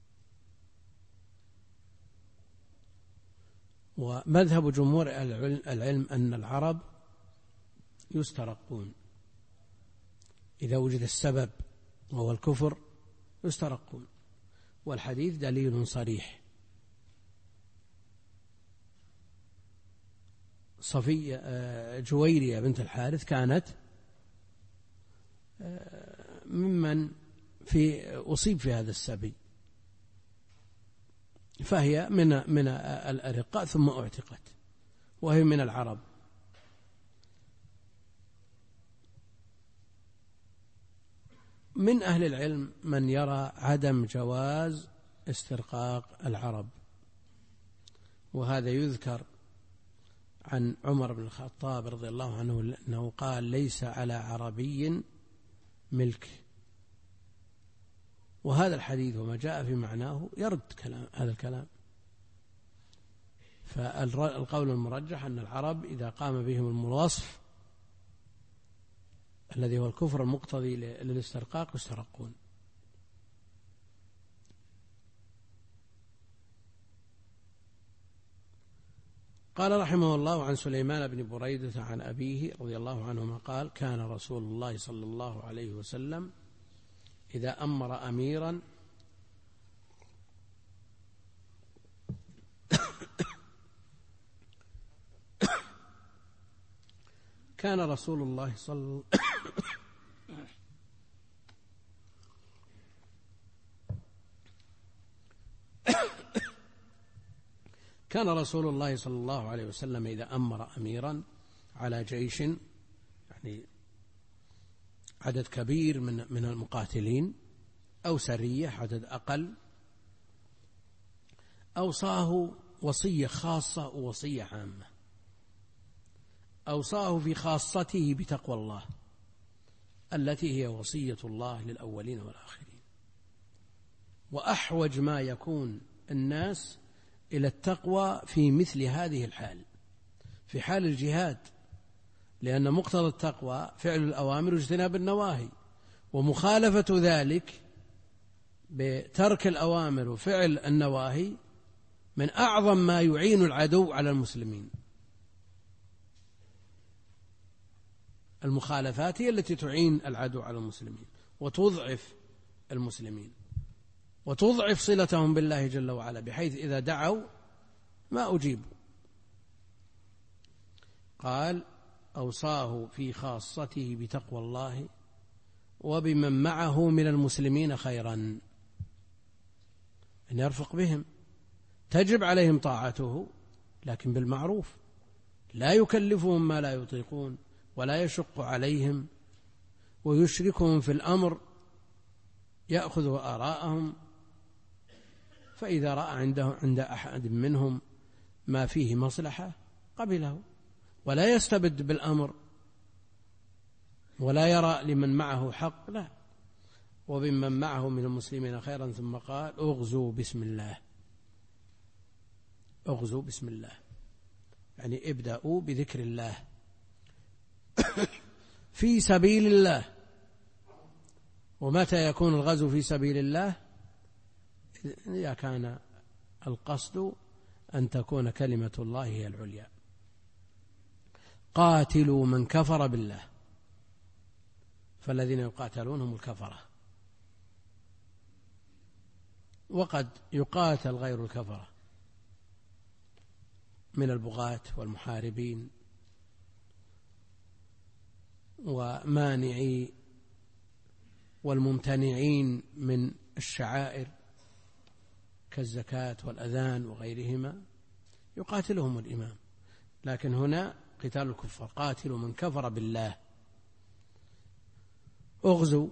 ومذهب جمهور العلم أن العرب يسترقون إذا وجد السبب وهو الكفر، يسترقون، والحديث دليل صريح. صفية جويرية بنت الحارث كانت ممن في أصيب في هذا السبي، فهي من من الأرقاء ثم اعتقت، وهي من العرب. من أهل العلم من يرى عدم جواز استرقاق العرب، وهذا يذكر عن عمر بن الخطاب رضي الله عنه أنه قال ليس على عربي ملك، وهذا الحديث وما جاء في معناه يرد كلام هذا الكلام. فالقول المرجح أن العرب إذا قام بهم الوصف الذي هو الكفر المقتضي للاسترقاق يسترقون. قال رحمه الله عن سليمان بن بريدة عن أبيه رضي الله عنهما قال كان رسول الله صلى الله عليه وسلم إذا أمر أميرا كان رسول الله صلى كان رسول الله صلى الله عليه وسلم إذا أمر أميرا على جيش، يعني عدد كبير من من المقاتلين، أو سرية عدد أقل، أوصاه وصية خاصة ووصية عامة. أوصاه في خاصته بتقوى الله التي هي وصية الله للأولين والآخرين، وأحوج ما يكون الناس إلى التقوى في مثل هذه الحال، في حال الجهاد، لأن مقتضى التقوى فعل الأوامر واجتناب النواهي، ومخالفة ذلك بترك الأوامر وفعل النواهي من أعظم ما يعين العدو على المسلمين. المخالفات هي التي تعين العدو على المسلمين وتضعف المسلمين وتضعف صلتهم بالله جل وعلا، بحيث إذا دعوا ما أجيبوا. قال أوصاه في خاصته بتقوى الله وبمن معه من المسلمين خيرا، أن يرفق بهم، تجب عليهم طاعته لكن بالمعروف، لا يكلفهم ما لا يطيقون ولا يشق عليهم ويشركهم في الأمر، يأخذ آراءهم، فإذا رأى عنده عند أحد منهم ما فيه مصلحة قبله، ولا يستبد بالأمر ولا يرى لمن معه حق، لا. وبمن معه من المسلمين خيرا، ثم قال اغزوا بسم الله. اغزوا بسم الله يعني ابدأوا بذكر الله في سبيل الله. ومتى يكون الغزو في سبيل الله؟ إذا كان القصد أن تكون كلمة الله هي العليا. قاتلوا من كفر بالله، فالذين يقاتلونهم الكفرة، وقد يقاتل غير الكفرة من البغاة والمحاربين ومانعي والممتنعين من الشعائر كالزكاة والأذان وغيرهما، يقاتلهم الإمام. لكن هنا قتال الكفار، قاتلوا من كفر بالله. اغزوا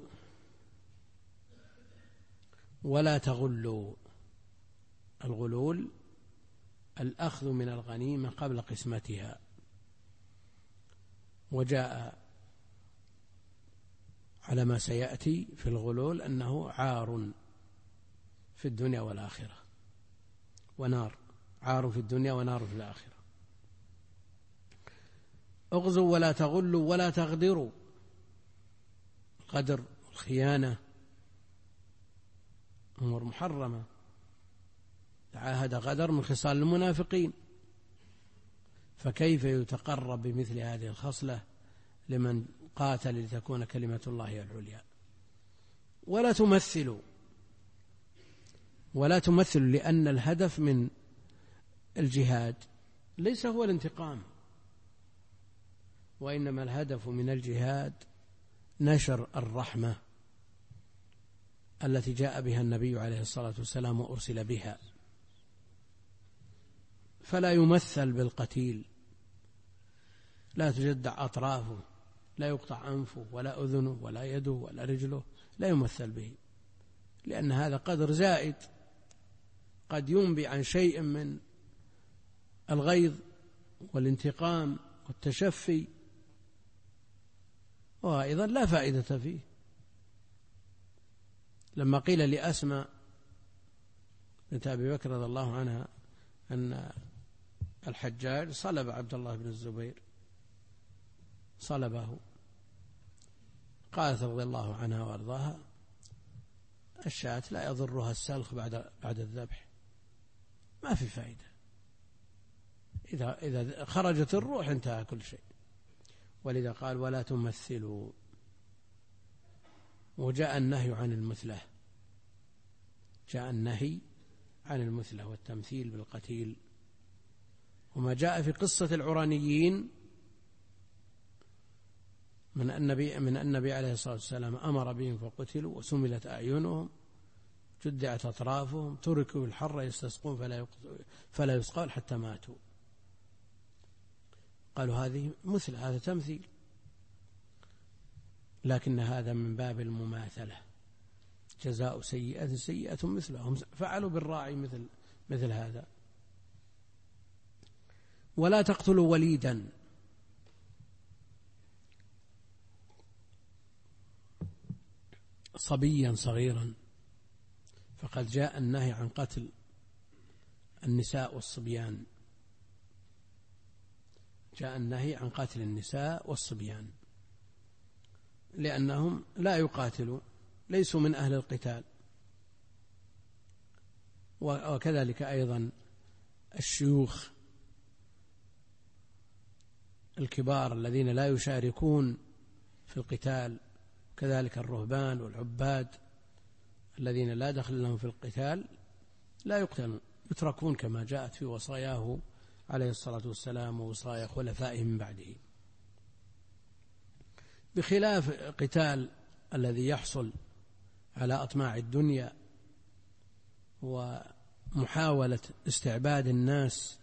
ولا تغلوا. الغلول الأخذ من الغنيمة قبل قسمتها، وجاء على ما سيأتي في الغلول أنه عار في الدنيا والآخرة، ونار، عار في الدنيا ونار في الآخرة. اغزوا ولا تغلوا ولا تغدروا. الغدر الخيانة أمور محرمة، تعاهد غدر من خصال المنافقين، فكيف يتقرب بمثل هذه الخصلة لمن قاتل لتكون كلمة الله هي العليا؟ ولا تمثلوا، ولا تمثلوا، لأن الهدف من الجهاد ليس هو الانتقام، وإنما الهدف من الجهاد نشر الرحمة التي جاء بها النبي عليه الصلاة والسلام وأرسل بها. فلا يمثل بالقتيل، لا تجدع أطرافه، لا يقطع أنفه ولا أذنه ولا يده ولا رجله، لا يمثل به، لأن هذا قدر زائد قد ينبي عن شيء من الغيظ والانتقام والتشفي، وأيضا لا فائدة فيه. لما قيل لأسماء بنت أبي بكر رضي الله عنها أن الحجاج صلب عبد الله بن الزبير، صلبه، قالت رضي الله عنها وارضاها الشاة لا يضرها السلخ بعد بعد الذبح، ما في فائدة، إذا إذا خرجت الروح انتهى كل شيء. ولذا قال ولا تمثلوا. وجاء النهي عن المثلة، جاء النهي عن المثلة والتمثيل بالقتيل. وما جاء في قصة العرانيين من النبي من النبي عليه الصلاة والسلام أمر بهم فقتلوا وسملت أعينهم، جدعت أطرافهم، تركوا الحر يستسقون فلا فلا يسقون حتى ماتوا. قالوا هذه مثل، هذا تمثيل، لكن هذا من باب المماثلة، جزاء سيئة سيئة مثلها، هم فعلوا بالراعي مثل مثل هذا. ولا تقتلوا وليدا صبيا صغيرا، فقد جاء النهي عن قتل النساء والصبيان، جاء النهي عن قتل النساء والصبيان لأنهم لا يقاتلوا، ليسوا من أهل القتال. وكذلك أيضا الشيوخ الكبار الذين لا يشاركون في القتال، كذلك الرهبان والعباد الذين لا دخل لهم في القتال لا يقتلون، يتركون كما جاءت في وصاياه عليه الصلاة والسلام ووصايا خلفائه من بعده، بخلاف قتال الذي يحصل على أطماع الدنيا ومحاولة استعباد الناس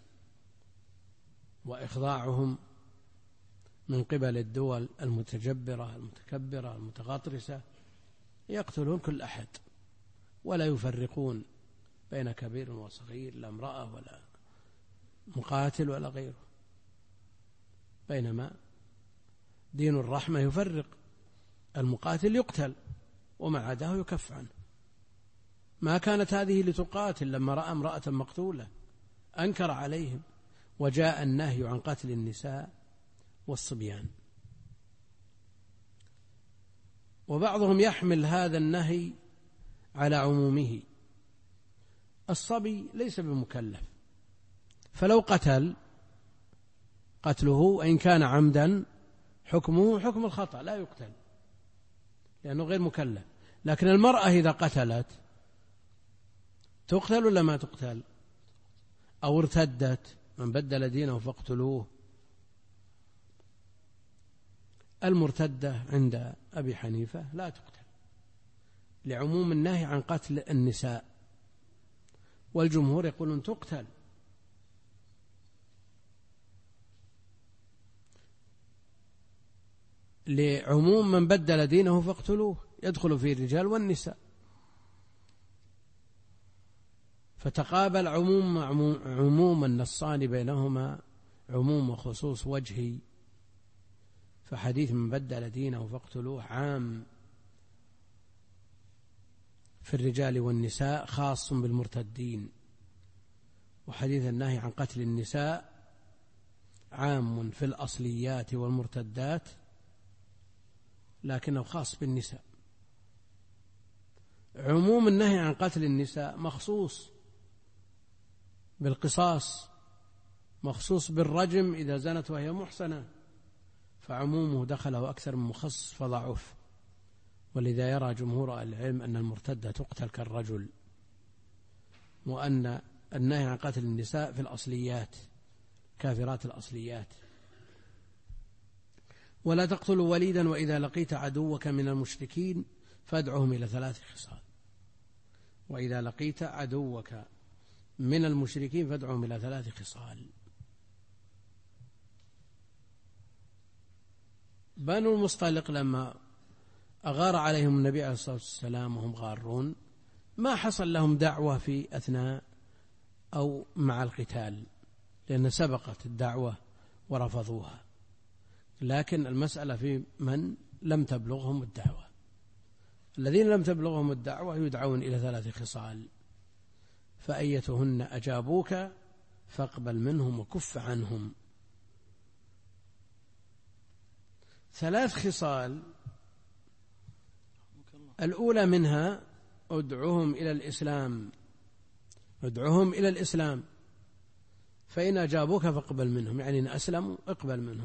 وإخضاعهم من قبل الدول المتجبرة المتكبرة المتغطرسة، يقتلون كل أحد ولا يفرقون بين كبير وصغير، لا امرأة ولا مقاتل ولا غيره، بينما دين الرحمة يفرق، المقاتل يقتل وما عداه يكف عنه. ما كانت هذه لتقاتل، لما رأى امرأة مقتولة أنكر عليهم، وجاء النهي عن قتل النساء والصبيان. وبعضهم يحمل هذا النهي على عمومه، الصبي ليس بمكلف، فلو قتل قتله وإن كان عمدا حكمه حكم الخطأ، لا يقتل لأنه غير مكلف. لكن المرأة إذا قتلت تقتل ولا ما تقتل؟ أو ارتدت، من بدل دينه فاقتلوه. المرتدة عند أبي حنيفة لا تقتل لعموم النهي عن قتل النساء، والجمهور يقولون تقتل لعموم من بدل دينه فاقتلوه، يدخل فيه الرجال والنساء، فتقابل عموم عموم النصان بينهما عموم وخصوص وجهي. فحديث من بدل دينه فاقتلوه عام في الرجال والنساء خاص بالمرتدين، وحديث النهي عن قتل النساء عام في الأصليات والمرتدات لكنه خاص بالنساء. عموم النهي عن قتل النساء مخصوص بالقصاص، مخصوص بالرجم إذا زنت وهي محصنة، فعمومه دخله أكثر من مخصص فضعف. ولذا يرى جمهور العلم أن المرتدة تقتل كالرجل، وأن النهي عن قتل النساء في الأصليات، كافرات الأصليات. ولا تقتلوا وليدا وإذا لقيت عدوك من المشركين فادعهم إلى ثلاث خصال. وإذا لقيت عدوك من المشركين فادعهم إلى ثلاث خصال. بنو المصطلق لما أغار عليهم النبي عليه الصلاة والسلام وهم غارون ما حصل لهم دعوة في أثناء أو مع القتال، لأن سبقت الدعوة ورفضوها، لكن المسألة في من لم تبلغهم الدعوة. الذين لم تبلغهم الدعوة يدعون إلى ثلاث خصال، فأيتهن أجابوك فاقبل منهم وكف عنهم. ثلاث خصال، الأولى منها ادعوهم إلى الإسلام، ادعوهم إلى الإسلام، فإن أجابوك فاقبل منهم، يعني إن أسلموا اقبل منهم.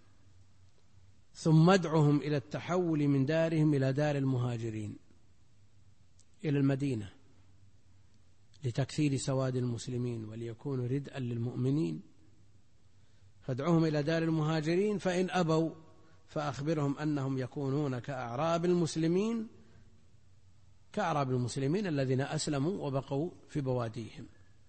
ثم ادعوهم إلى التحول من دارهم إلى دار المهاجرين إلى المدينة لتكثير سواد المسلمين وليكونوا ردءا للمؤمنين، فادعوهم إلى دار المهاجرين، فإن أبوا فأخبرهم أنهم يكونون كأعراب المسلمين كأعراب المسلمين الذين أسلموا وبقوا في بواديهم،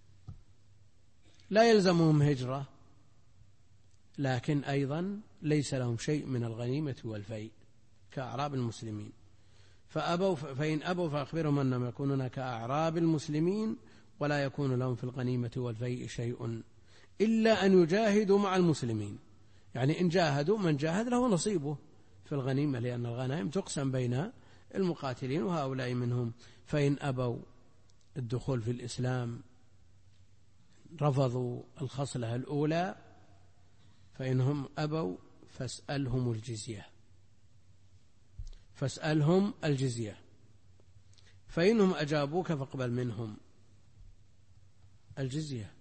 لا يلزمهم هجرة، لكن أيضا ليس لهم شيء من الغنيمة والفيء كأعراب المسلمين. فأبوا فإن أبوا فأخبرهم أنهم يكونون كأعراب المسلمين ولا يكون لهم في الغنيمة والفيء شيء إلا أن يجاهدوا مع المسلمين. يعني إن جاهدوا من جاهد له نصيبه في الغنيمة، لأن الغنائم تقسم بين المقاتلين وهؤلاء منهم. فإن أبوا الدخول في الإسلام، رفضوا الخصلة الأولى، فإنهم أبوا فاسألهم الجزية، فاسألهم الجزية، فإنهم أجابوك فاقبل منهم الجزية.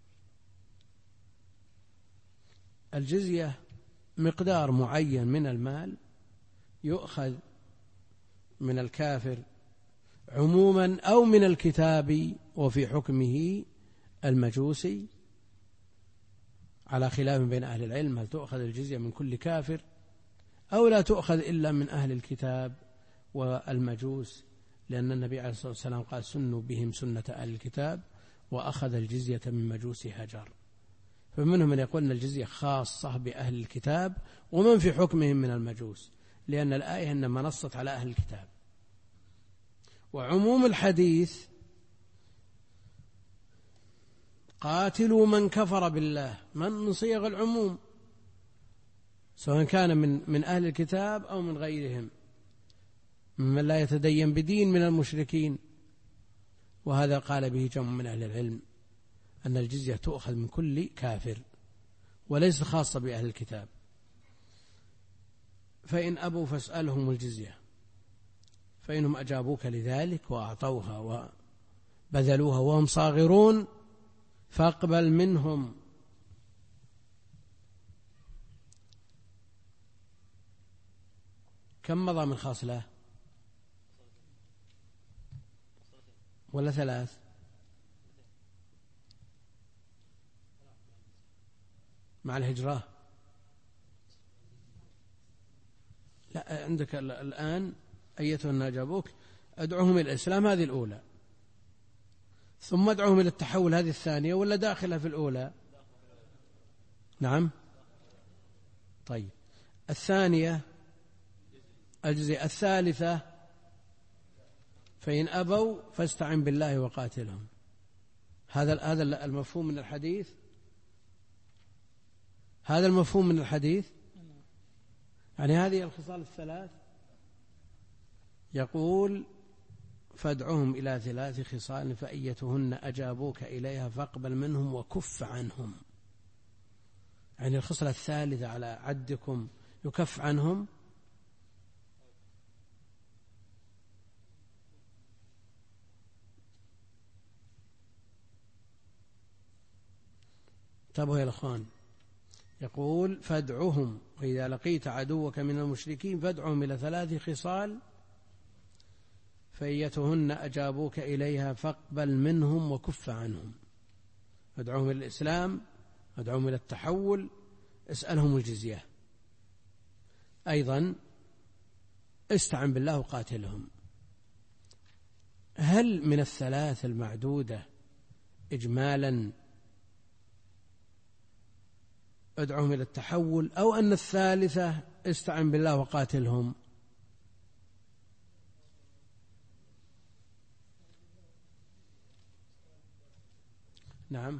الجزية مقدار معين من المال يؤخذ من الكافر عموما أو من الكتاب وفي حكمه المجوسي، على خلاف بين أهل العلم هل تؤخذ الجزية من كل كافر أو لا تؤخذ إلا من أهل الكتاب والمجوس، لأن النبي عليه الصلاة والسلام قال سنوا بهم سنة أهل الكتاب وأخذ الجزية من مجوس هجر. فمنهم من يقول أن الجزية خاصة بأهل الكتاب ومن في حكمهم من المجوس، لأن الآية إنما نصت على أهل الكتاب. وعموم الحديث قاتلوا من كفر بالله، من صيغ العموم، سواء كان من من أهل الكتاب أو من غيرهم ممن لا يتدين بدين من المشركين. وهذا قال به جمع من أهل العلم أن الجزية تؤخذ من كل كافر وليس خاصة بأهل الكتاب. فإن أبوا فاسألهم الجزية، فإنهم أجابوك لذلك وأعطوها وبذلوها وهم صاغرون فاقبل منهم. كم مضى من خاصلة ولا ثلاث؟ مع الهجرة لا، عندك الآن أيتها الناس أجابوك أدعوهم إلى الإسلام، هذه الأولى، ثم أدعوهم إلى التحول، هذه الثانية، ولا داخلة في الأولى؟ نعم. طيب الثانية الجزية. الثالثة فإن أبوا فاستعن بالله وقاتلهم. هذا هذا المفهوم من الحديث، هذا المفهوم من الحديث، يعني هذه الخصال الثلاث. يقول فادعهم إلى ثلاث خصال فأيتهن أجابوك إليها فاقبل منهم وكف عنهم. يعني الخصلة الثالثة على عدكم يكف عنهم. انتبهوا يا الأخوان، يقول فادعهم وإذا لقيت عدوك من المشركين فادعهم إلى ثلاث خصال فأيتهن أجابوك إليها فاقبل منهم وكف عنهم. ادعوهم إلى الإسلام، ادعوهم إلى التحول، اسألهم الجزية، أيضا استعن بالله وقاتلهم. هل من الثلاث المعدودة إجمالا ادعوهم إلى التحول، أو أن الثالثة استعن بالله وقاتلهم؟ نعم،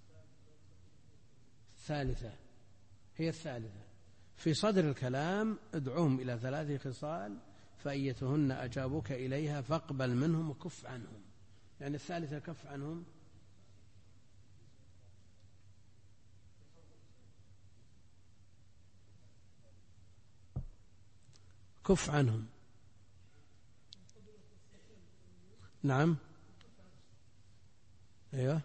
الثالثة هي الثالثة في صدر الكلام. ادعوهم إلى ثلاث خصال فأيتهن أجابوك إليها فاقبل منهم وكف عنهم، يعني الثالثة كف عنهم. كف عنهم. نعم. أيوه.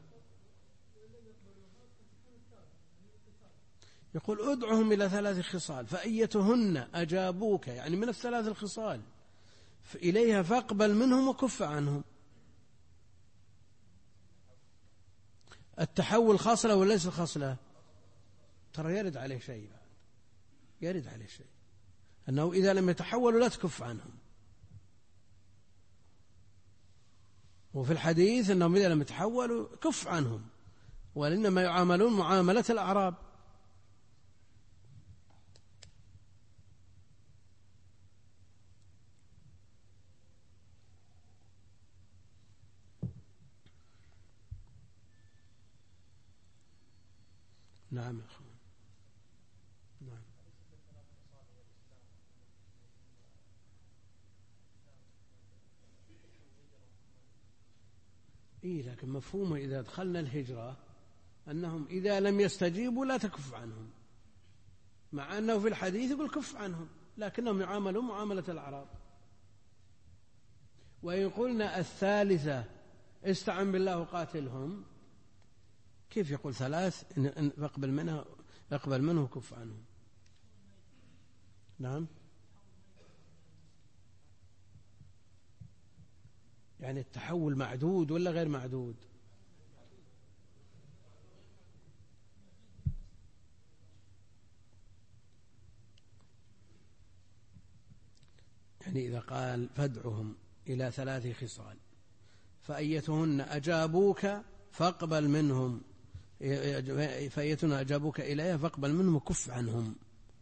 يقول ادعهم إلى ثلاث خصال فأيتهن أجابوك، يعني من الثلاث الخصال إليها فاقبل منهم وكف عنهم. التحول خاصلة ولا ليس خاصلة؟ ترى يرد عليه شيء، يرد عليه شيء أنه إذا لم يتحولوا لا تكف عنهم. وفي الحديث أنهم إذا لم يتحولوا كف عنهم، وإنما يعاملون معاملة الأعراب. نعم يا أخوان. نعم. إيه لكن مفهومه إذا دخلنا الهجرة أنهم إذا لم يستجيبوا لا تكف عنهم، مع أنه في الحديث يقول كف عنهم، لكنهم يعاملوا معاملة الأعراب. وإن قلنا الثالثة استعن بالله وقاتلهم، كيف يقول ثلاث إن فاقبل منه فاقبل منه وكف عنهم؟ نعم. يعني التحول معدود ولا غير معدود؟ يعني إذا قال فادعهم إلى ثلاث خصال فأيتهن أجابوك فاقبل منهم، فأيتهن أجابوك إليها فاقبل منهم وكف عنهم،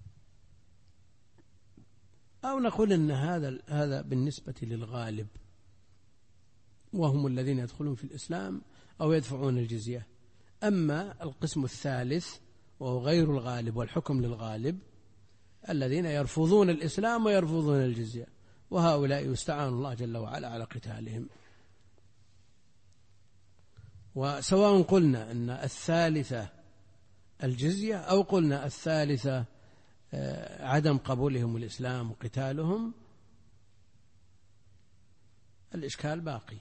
أو نقول إن هذا هذا بالنسبة للغالب وهم الذين يدخلون في الإسلام أو يدفعون الجزية. أما القسم الثالث وهو غير الغالب والحكم للغالب الذين يرفضون الإسلام ويرفضون الجزية، وهؤلاء يستعان الله جل وعلا على قتالهم. وسواء قلنا أن الثالثة الجزية أو قلنا الثالثة عدم قبولهم الإسلام وقتالهم، الإشكال باقي.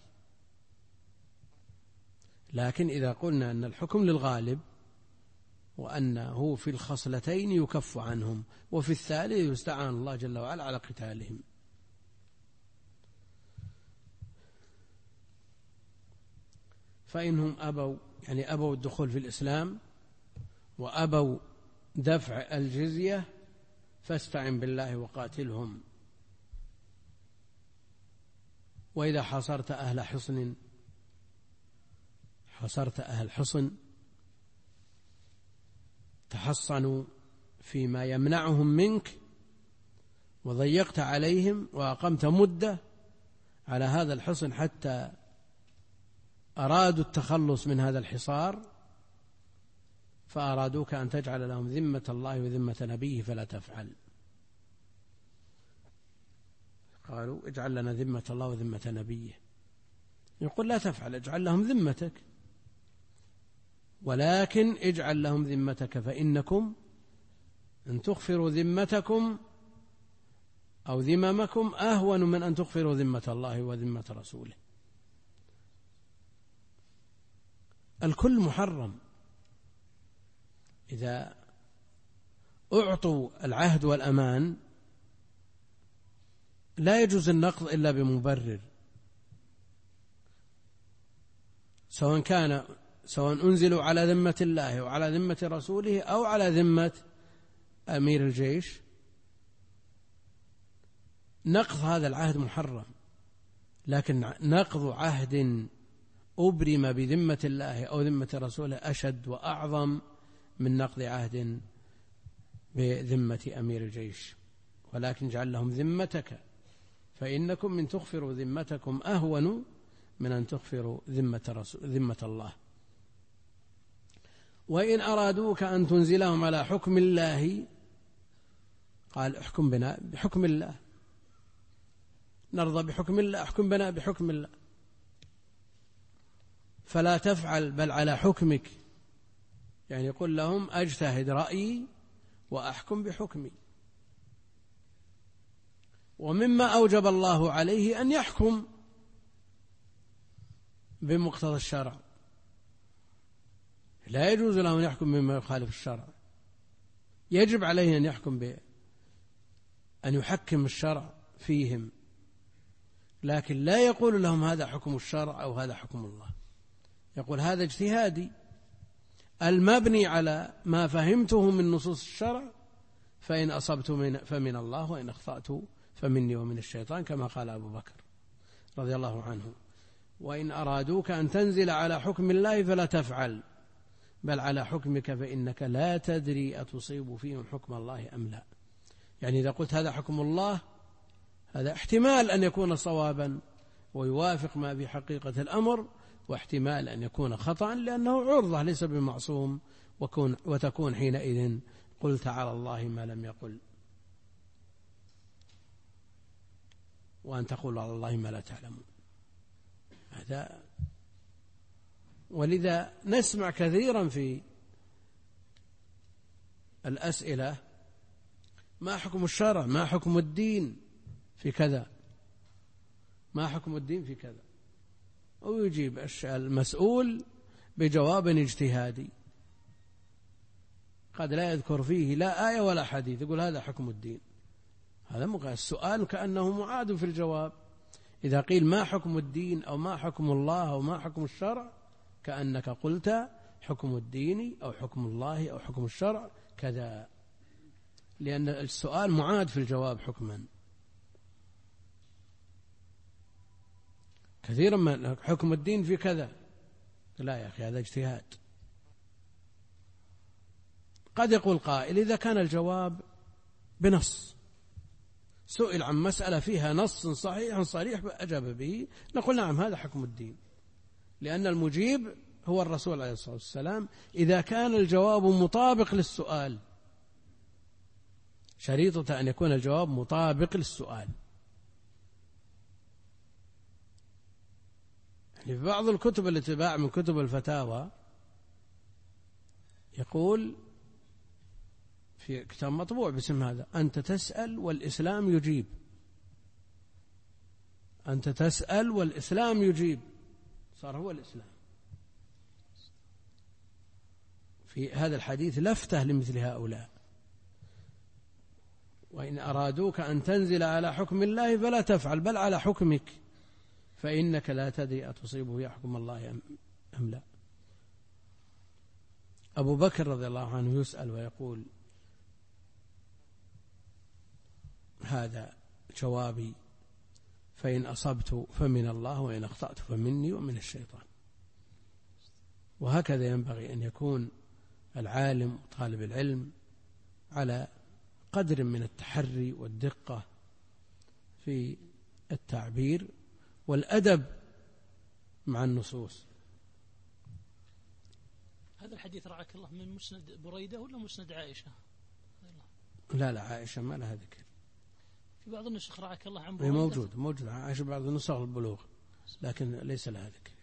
لكن إذا قلنا أن الحكم للغالب وأنه في الخصلتين يكف عنهم وفي الثالث يستعان الله جل وعلا على قتالهم. فإنهم أبوا يعني أبوا الدخول في الإسلام وأبوا دفع الجزية فاستعن بالله وقاتلهم. وإذا حصرت أهل حصن حصرت أهل حصن تحصنوا فيما يمنعهم منك وضيقت عليهم وأقمت مدة على هذا الحصن حتى أرادوا التخلص من هذا الحصار، فأرادوك أن تجعل لهم ذمة الله وذمة نبيه فلا تفعل. قالوا اجعل لنا ذمة الله وذمة نبيه، يقول لا تفعل، اجعل لهم ذمتك، ولكن اجعل لهم ذمتك فإنكم أن تغفروا ذمتكم أو ذممكم أهون من أن تغفروا ذمة الله وذمة رسوله. الكل محرم. إذا أعطوا العهد والأمان لا يجوز النقض إلا بمبرر، سواء كان سواء أنزلوا على ذمة الله وعلى ذمة رسوله أو على ذمة أمير الجيش، نقض هذا العهد محرم. لكن نقض عهد أبرم بذمة الله أو ذمة رسوله أشد وأعظم من نقض عهد بذمة أمير الجيش. ولكن جعل لهم ذمتك فإنكم من تغفروا ذمتكم أهون من أن تغفروا ذمة, رسول ذمة الله. وإن أرادوك أن تنزلهم على حكم الله قال احكم بنا بحكم الله، نرضى بحكم الله، احكم بنا بحكم الله، فلا تفعل بل على حكمك. يعني قل لهم أجتهد رأيي وأحكم بحكمي. ومما أوجب الله عليه أن يحكم بمقتضى الشرع، لا يجوز له أن يحكم بما يخالف الشرع، يجب عليه أن يحكم ب أن يحكم الشرع فيهم، لكن لا يقول لهم هذا حكم الشرع أو هذا حكم الله، يقول هذا اجتهادي المبني على ما فهمته من نصوص الشرع، فإن أصبت من فمن الله وإن أخطأت فمني ومن الشيطان، كما قال أبو بكر رضي الله عنه. وإن أرادوك أن تنزل على حكم الله فلا تفعل بل على حكمك فإنك لا تدري أتصيب فيهم حكم الله أم لا. يعني إذا قلت هذا حكم الله هذا احتمال أن يكون صوابا ويوافق ما في حقيقة الأمر، واحتمال أن يكون خطأ لأنه عرضة ليس بمعصوم، وكون وتكون حينئذ قلت على الله ما لم يقل، وأن تقول على الله ما لا تعلمون. هذا ولذا نسمع كثيرا في الأسئلة ما حكم الشرع، ما حكم الدين في كذا، ما حكم الدين في كذا، ويجيب المسؤول بجواب اجتهادي قد لا يذكر فيه لا آية ولا حديث، يقول هذا حكم الدين. هذا مقاس السؤال كأنه معاد في الجواب. إذا قيل ما حكم الدين أو ما حكم الله أو ما حكم الشرع كأنك قلت حكم الدين أو حكم الله أو حكم الشرع كذا، لأن السؤال معاد في الجواب حكما. كثيرا ما حكم الدين في كذا، لا يا أخي هذا اجتهاد. قد يقول قائل إذا كان الجواب بنص، سئل عن مسألة فيها نص صحيح صريح أجاب به، نقول نعم هذا حكم الدين، لأن المجيب هو الرسول عليه الصلاة والسلام. إذا كان الجواب مطابق للسؤال، شريطة أن يكون الجواب مطابق للسؤال. يعني في بعض الكتب التي تباع من كتب الفتاوى يقول في كتاب مطبوع باسم هذا: أنت تسأل والإسلام يجيب، أنت تسأل والإسلام يجيب، صار هو الإسلام. في هذا الحديث لفتة لمثل هؤلاء: وإن أرادوك أن تنزل على حكم الله فلا تفعل، بل على حكمك، فإنك لا تدري أتصيبه يحكم الله أم لا. أبو بكر رضي الله عنه يسأل ويقول: هذا جوابي، فإن أصبت فمن الله وإن أخطأت فمني ومن الشيطان. وهكذا ينبغي أن يكون العالم وطالب العلم على قدر من التحري والدقة في التعبير والأدب مع النصوص. هذا الحديث رعاك الله من مسند بريدة ولا مسند عائشة؟ لا لا، عائشة ما لها ذكر. في بعض النسخ رعاك الله عن بريدة موجود موجود عائشة بعض النسخ البلوغ، لكن ليس لها ذكر.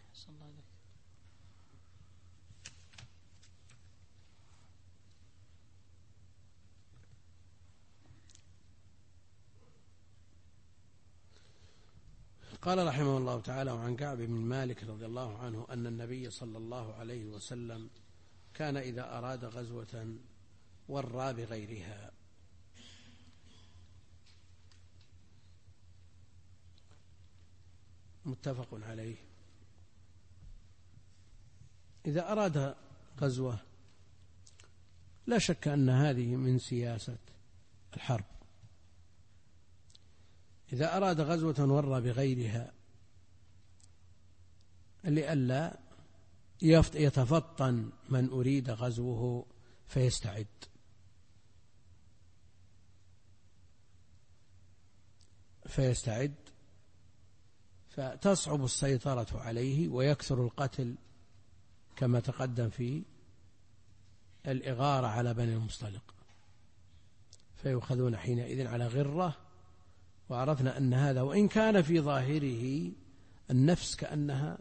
قال رحمه الله تعالى: وعن كعب بن مالك رضي الله عنه أن النبي صلى الله عليه وسلم كان إذا أراد غزوة ورى بغيرها. متفق عليه. إذا أراد غزوة لا شك أن هذه من سياسة الحرب. إذا أراد غزوة ورى بغيرها لئلا يتفطن من أريد غزوه فيستعد. فيستعد فتصعب السيطرة عليه ويكثر القتل، كما تقدم في الإغارة على بني المصطلق، فيؤخذون حينئذ على غرة. وعرفنا أن هذا وإن كان في ظاهره النفس كأنها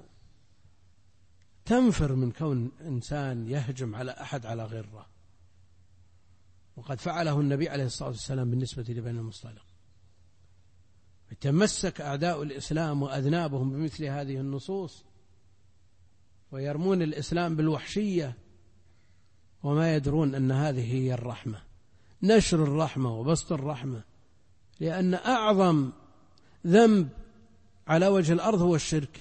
تنفر من كون إنسان يهجم على أحد على غرة، وقد فعله النبي عليه الصلاة والسلام بالنسبة لبني المصطلق. يتمسك أعداء الإسلام وأذنابهم بمثل هذه النصوص ويرمون الإسلام بالوحشية، وما يدرون أن هذه هي الرحمة، نشر الرحمة وبسط الرحمة، لأن أعظم ذنب على وجه الأرض هو الشرك.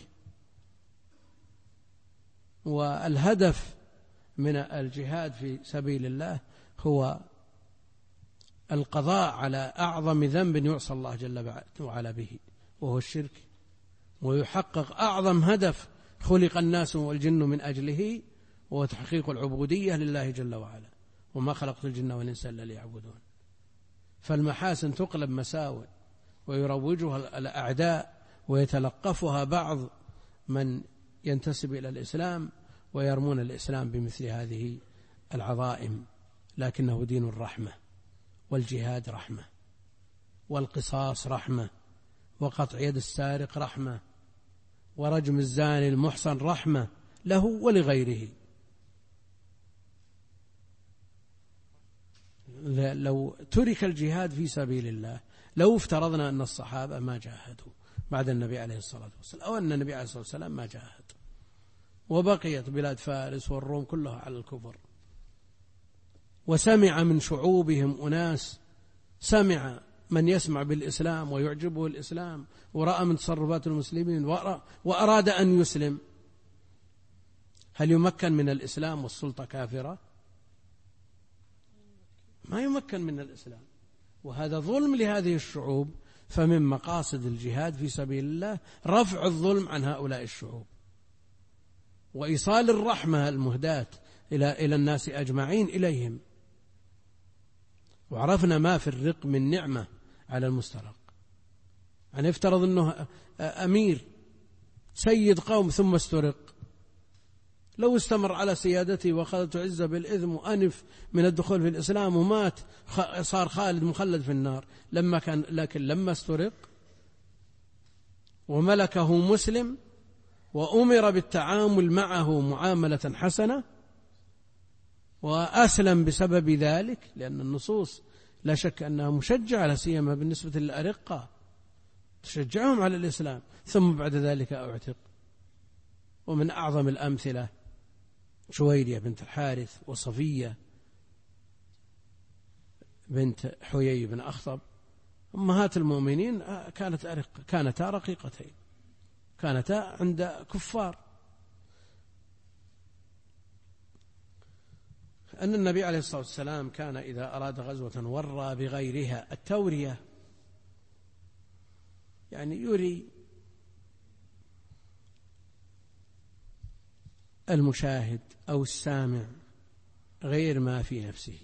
والهدف من الجهاد في سبيل الله هو القضاء على أعظم ذنب يعصى الله جل وعلا به، وهو الشرك، ويحقق أعظم هدف خلق الناس والجن من أجله، وهو تحقيق العبودية لله جل وعلا: وما خلقت الجن والإنس إلا ليعبدون. فالمحاسن تقلب مساوئ ويروجها الأعداء ويتلقفها بعض من ينتسب إلى الإسلام ويرمون الإسلام بمثل هذه العظائم، لكنه دين الرحمة، والجهاد رحمة، والقصاص رحمة، وقطع يد السارق رحمة، ورجم الزاني المحصن رحمة له ولغيره. لو ترك الجهاد في سبيل الله، لو افترضنا أن الصحابة ما جاهدوا بعد النبي عليه الصلاة والسلام، أو أن النبي عليه الصلاة والسلام ما جاهد، وبقيت بلاد فارس والروم كلها على الكفر، وسمع من شعوبهم أناس، سمع من يسمع بالإسلام ويعجبه الإسلام، ورأى من تصرفات المسلمين وأراد أن يسلم، هل يمكن من الإسلام والسلطة كافرة؟ ما يمكن من الإسلام، وهذا ظلم لهذه الشعوب. فمن مقاصد الجهاد في سبيل الله رفع الظلم عن هؤلاء الشعوب، وإيصال الرحمة المهداة إلى إلى الناس أجمعين إليهم. وعرفنا ما في الرق من نعمة على المسترق. يعني افترض أنه أمير سيد قوم ثم استرق، لو استمر على سيادته وأخذته عزة بالإثم وأنف من الدخول في الإسلام ومات، صار خالد مخلد في النار. لما كان لكن لما استرق وملكه مسلم وأمر بالتعامل معه معاملة حسنة وأسلم بسبب ذلك، لأن النصوص لا شك أنها مشجعة، لا سيما بالنسبة للأرقة تشجعهم على الإسلام، ثم بعد ذلك أعتق. ومن أعظم الأمثلة جويرية بنت الحارث وصفية بنت حيي بن أخطب، أمهات المؤمنين كانت أرق كانتا رقيقتين، كانتا عند كفار. أن النبي عليه الصلاة والسلام كان إذا أراد غزوة ورى بغيرها. التورية يعني يري المشاهد أو السامع غير ما في نفسه.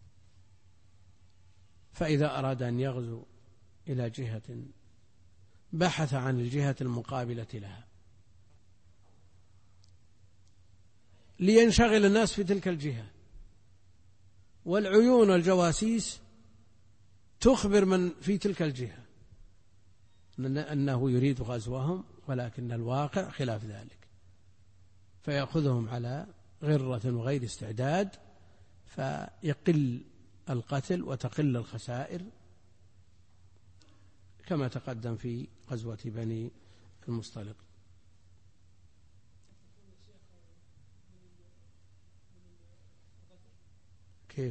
فإذا أراد أن يغزو إلى جهة بحث عن الجهة المقابلة لها لينشغل الناس في تلك الجهة، والعيون والجواسيس تخبر من في تلك الجهة أنه يريد غزوهم، ولكن الواقع خلاف ذلك، فيأخذهم على غرة وغير استعداد، فيقل القتل وتقل الخسائر كما تقدم في غزوة بني المصطلق. كيف؟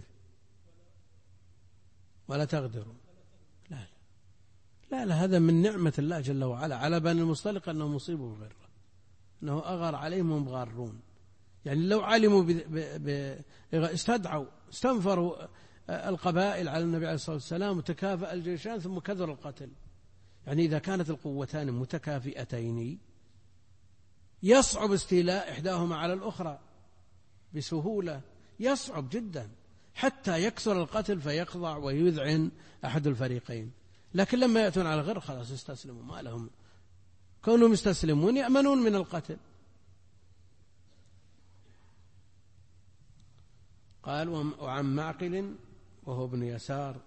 ولا تغدروا. لا لا لا, لا هذا من نعمة الله جل وعلا على بني المصطلق أنهم مصيبوا الغرة، أنه أغار عليهم هم غارون. يعني لو علموا ب... ب... ب... استدعوا استنفروا القبائل على النبي عليه الصلاة والسلام وتكافأ الجيشان ثم كثر القتل. يعني إذا كانت القوتان متكافئتين يصعب استيلاء إحداهما على الأخرى بسهولة، يصعب جدا حتى يكثر القتل فيخضع ويذعن أحد الفريقين. لكن لما يأتون على غير خلاص استسلموا، ما لهم، كونهم يستسلمون يأمنون من القتل. قال وعن معقل وهو ابن يسار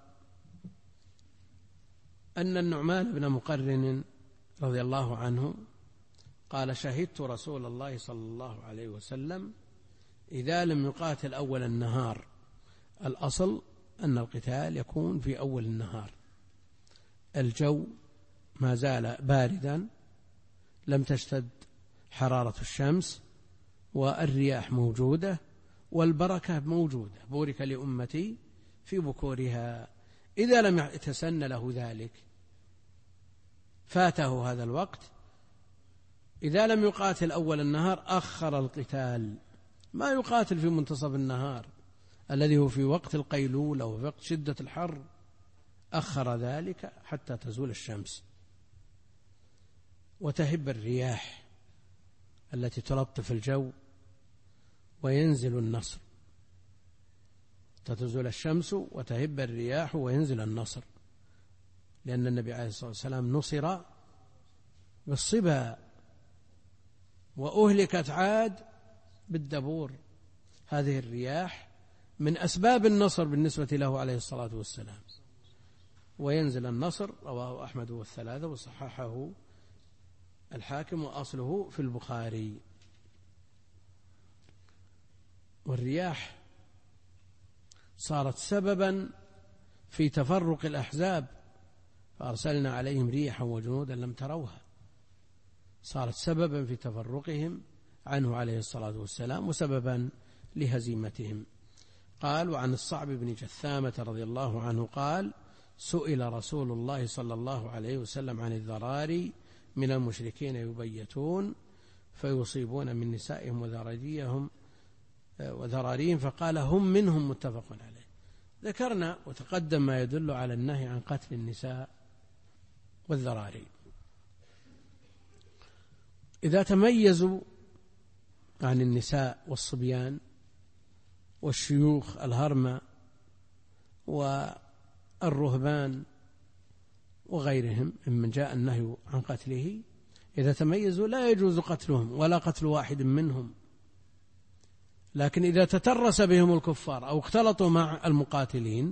أن النعمان بن مقرن رضي الله عنه قال شهدت رسول الله صلى الله عليه وسلم إذا لم يقاتل أول النهار. الأصل أن القتال يكون في أول النهار، الجو ما زال باردا، لم تشتد حرارة الشمس، والرياح موجودة، والبركة موجودة، بورك لأمتي في بكورها. إذا لم يتسن له ذلك فاته هذا الوقت. إذا لم يقاتل أول النهار أخر القتال، ما يقاتل في منتصف النهار الذي هو في وقت القيلولة وفي وقت شدة الحر، أخر ذلك حتى تزول الشمس وتهب الرياح التي تلطف الجو وينزل النصر، تزول الشمس وتهب الرياح وينزل النصر، لأن النبي عليه الصلاة والسلام نصر بالصبا وأهلكت عاد بالدبور. هذه الرياح من أسباب النصر بالنسبة له عليه الصلاة والسلام. وينزل النصر، رواه أحمد والثلاثة وصححه الحاكم وأصله في البخاري. والرياح صارت سببا في تفرق الأحزاب، فأرسلنا عليهم ريحا وجنودا لم تروها، صارت سببا في تفرقهم عنه عليه الصلاة والسلام وسببا لهزيمتهم. قال: وعن الصعب بن جثامة رضي الله عنه قال: سئل رسول الله صلى الله عليه وسلم عن الذراري من المشركين يبيتون فيصيبون من نسائهم وذراريهم وذراريهم، فقال: هم منهم متفق عليه. ذكرنا وتقدم ما يدل على النهي عن قتل النساء والذراري. إذا تميزوا عن النساء والصبيان والشيوخ الهرمة والرهبان وغيرهم ممن جاء النهي عن قتله، إذا تميزوا لا يجوز قتلهم ولا قتل واحد منهم. لكن إذا تترس بهم الكفار أو اختلطوا مع المقاتلين،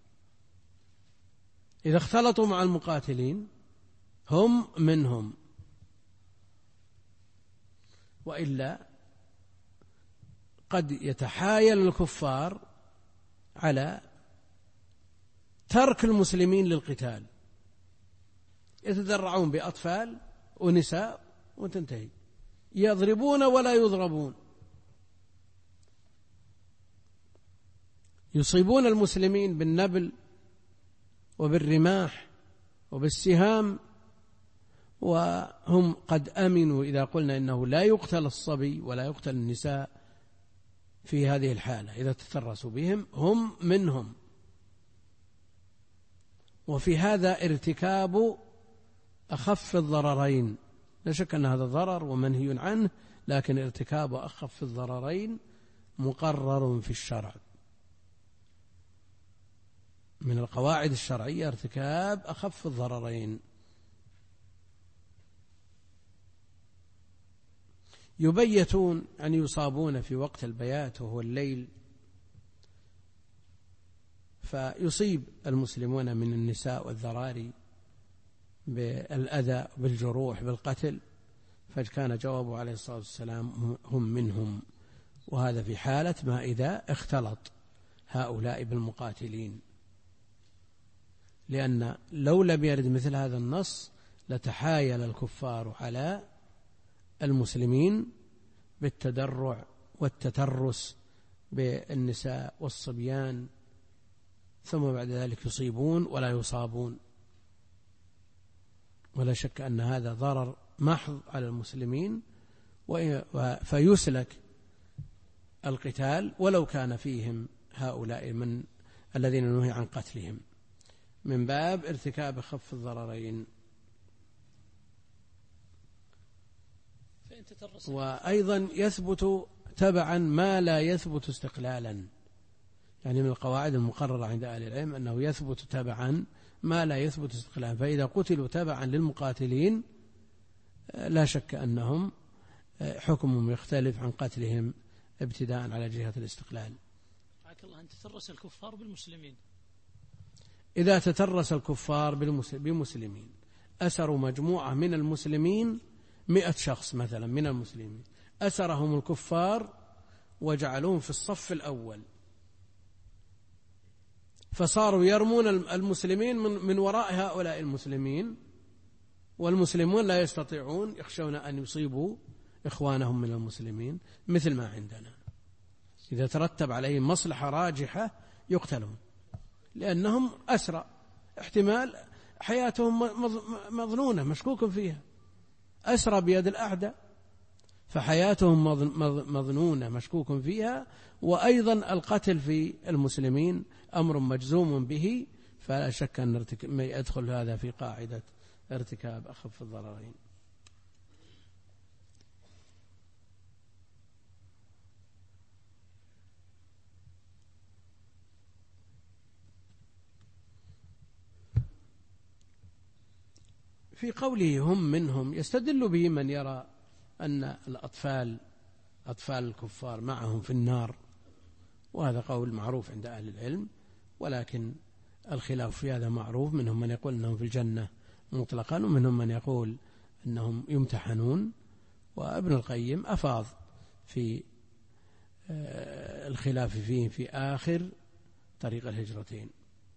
إذا اختلطوا مع المقاتلين هم منهم، وإلا قد يتحايل الكفار على ترك المسلمين للقتال، يتدرعون بأطفال ونساء وتنتهي، يضربون ولا يضربون، يصيبون المسلمين بالنبل وبالرماح وبالسهام، وهم قد أمنوا إذا قلنا إنه لا يقتل الصبي ولا يقتل النساء في هذه الحالة إذا تترسوا بهم، هم منهم. وفي هذا ارتكاب أخف الضررين، لا شك أن هذا ضرر ومنهي عنه، لكن ارتكاب أخف الضررين مقرر في الشرع. من القواعد الشرعية ارتكاب أخف الضررين. يبيتون أن يصابون في وقت البيات وهو الليل، فيصيب المسلمون من النساء والذراري بالأذى بالجروح بالقتل، فكان جوابه عليه الصلاة والسلام: هم منهم. وهذا في حالة ما إذا اختلط هؤلاء بالمقاتلين، لأن لو لم يرد مثل هذا النص لتحايل الكفار على المسلمين بالتدرع والتترس بالنساء والصبيان، ثم بعد ذلك يصيبون ولا يصابون. ولا شك أن هذا ضرر محض على المسلمين، فيسلك القتال ولو كان فيهم هؤلاء من الذين نهي عن قتلهم، من باب ارتكاب خف الضررين. وأيضا يثبت تبعا ما لا يثبت استقلالا، يعني من القواعد المقررة عند أهل العلم أنه يثبت تبعا ما لا يثبت استقلالا، فإذا قتلوا تبعا للمقاتلين لا شك أنهم حكمهم يختلف عن قتلهم ابتداء على جهة الاستقلال. الله أن تترس الكفار بالمسلمين، إذا تترس الكفار بمسلمين، أسروا مجموعة من المسلمين، مئة شخص مثلا من المسلمين، أسرهم الكفار وجعلوهم في الصف الأول، فصاروا يرمون المسلمين من وراء هؤلاء المسلمين، والمسلمون لا يستطيعون، يخشون أن يصيبوا إخوانهم من المسلمين، مثل ما عندنا إذا ترتب عليهم مصلحة راجحة يقتلون، لأنهم أسرى، احتمال حياتهم مظنونة مشكوك فيها، أسرى بيد الأعداء، فحياتهم مظنونة مشكوك فيها. وأيضا القتل في المسلمين أمر مجزوم به، فلا شك أن يدخل هذا في قاعدة ارتكاب أخف الضررين. في قوله هم منهم يستدل به من يرى أن الأطفال أطفال الكفار معهم في النار، وهذا قول معروف عند أهل العلم، ولكن الخلاف في هذا معروف، منهم من يقول أنهم في الجنة مطلقا، ومنهم من يقول أنهم يمتحنون. وابن القيم أفاض في الخلاف فيه في آخر طريق الهجرتين.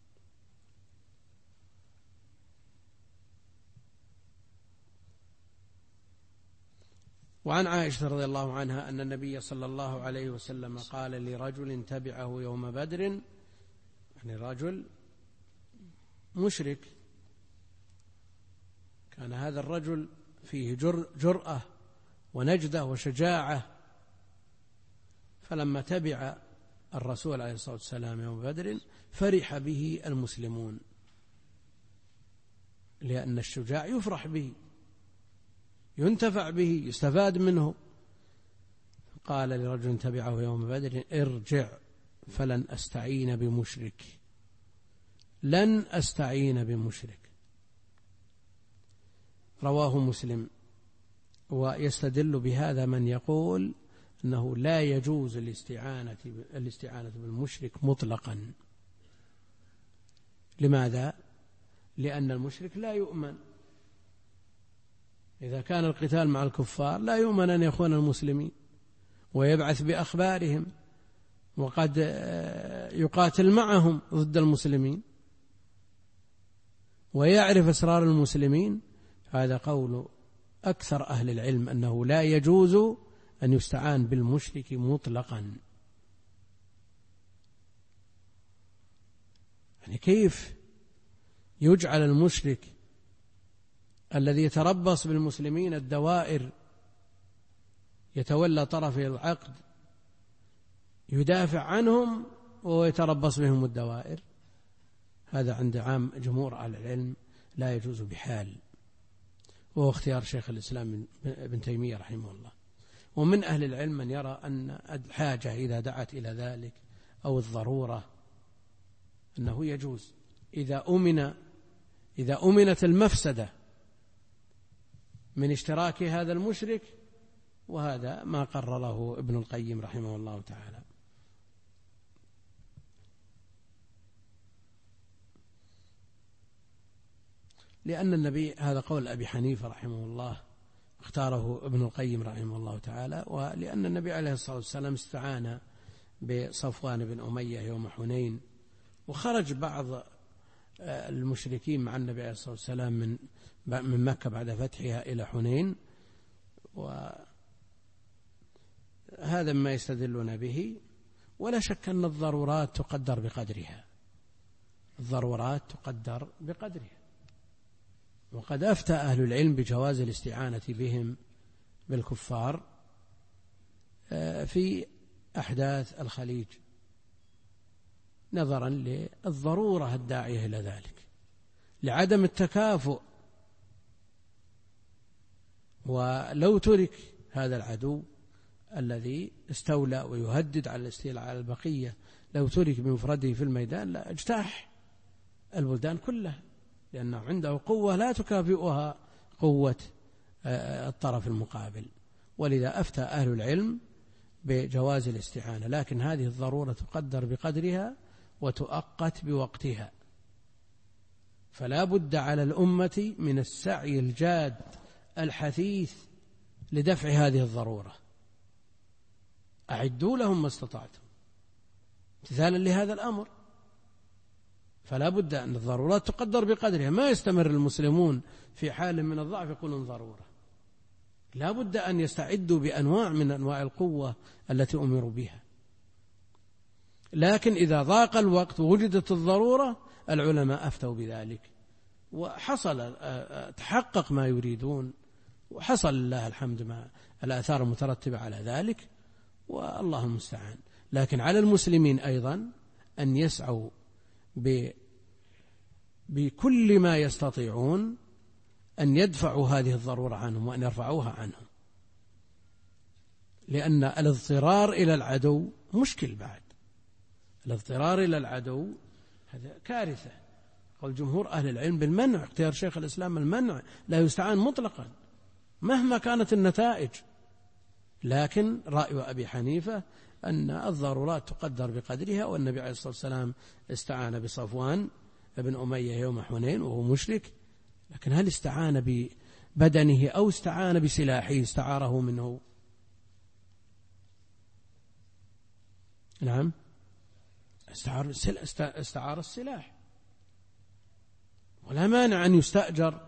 وعن عائشة رضي الله عنها أن النبي صلى الله عليه وسلم قال لرجل تبعه يوم بدر، يعني رجل مشرك، كان هذا الرجل فيه جرأة ونجدة وشجاعة، فلما تبع الرسول عليه الصلاة والسلام يوم بدر فرح به المسلمون، لأن الشجاع يفرح به، ينتفع به، يستفاد منه. قال لرجل تبعه يوم بدر ارجع فلن أستعين بمشرك، لن أستعين بمشرك. رواه مسلم. ويستدل بهذا من يقول أنه لا يجوز الاستعانة الاستعانة بالمشرك مطلقا. لماذا؟ لأن المشرك لا يؤمن، إذا كان القتال مع الكفار لا يؤمن أن يخون المسلمين ويبعث بأخبارهم، وقد يقاتل معهم ضد المسلمين ويعرف أسرار المسلمين. هذا قول أكثر أهل العلم أنه لا يجوز أن يستعان بالمشرك مطلقا. يعني كيف يجعل المشرك الذي يتربص بالمسلمين الدوائر، يتولى طرف العقد، يدافع عنهم ويتربص بهم الدوائر؟ هذا عند عام جمهور أهل العلم لا يجوز بحال، وهو اختيار شيخ الإسلام ابن تيمية رحمه الله. ومن أهل العلم من يرى أن الحاجة إذا دعت إلى ذلك أو الضرورة أنه يجوز إذا أمن إذا أمنت المفسدة من اشتراك هذا المشرك، وهذا ما قرره ابن القيم رحمه الله تعالى. لأن النبي، هذا قول أبي حنيفة رحمه الله، اختاره ابن القيم رحمه الله تعالى، ولأن النبي عليه الصلاة والسلام استعان بصفوان بن أمية يوم حنين، وخرج بعض المشركين مع النبي عليه الصلاة والسلام من من مكة بعد فتحها إلى حنين، وهذا ما يستدلون به. ولا شك أن الضرورات تقدر بقدرها، الضرورات تقدر بقدرها. وقد أفتى أهل العلم بجواز الاستعانة بهم بالكفار في أحداث الخليج، نظرا للضرورة الداعية إلى ذلك، لعدم التكافؤ. ولو ترك هذا العدو الذي استولى ويهدد على الاستيلاء على البقية، لو ترك بمفرده في الميدان لا اجتاح البلدان كلها، لأنه عنده قوة لا تكافئها قوة الطرف المقابل. ولذا أفتى أهل العلم بجواز الاستعانة، لكن هذه الضرورة تقدر بقدرها وتؤقت بوقتها. فلا بد على الأمة من السعي الجاد الحثيث لدفع هذه الضرورة. أعدوا لهم ما استطعتم امتثالا لهذا الأمر. فلا بد أن الضرورات تقدر بقدرها، ما يستمر المسلمون في حال من الضعف يقولون ضرورة. لا بد أن يستعدوا بأنواع من أنواع القوة التي أمروا بها. لكن إذا ضاق الوقت ووجدت الضرورة، العلماء أفتوا بذلك، وحصل تحقق ما يريدون، وحصل لله الحمد ما الآثار المترتبة على ذلك، والله المستعان. لكن على المسلمين أيضا أن يسعوا بكل ما يستطيعون أن يدفعوا هذه الضرورة عنهم وأن يرفعوها عنهم، لأن الاضطرار إلى العدو مشكل بعد. الاضطرار إلى العدو هذا كارثة. قال جمهور أهل العلم بالمنع، اختيار شيخ الإسلام المنع، لا يستعان مطلقا مهما كانت النتائج. لكن رأي أبي حنيفة أن الضرورات تقدر بقدرها، والنبي عليه الصلاة والسلام استعان بصفوان ابن أمية يوم حنين وهو مشرك، لكن هل استعان ببدنه أو استعان بسلاحه استعاره منه؟ نعم، استعار, استعار السلاح، ولا مانع أن يستأجر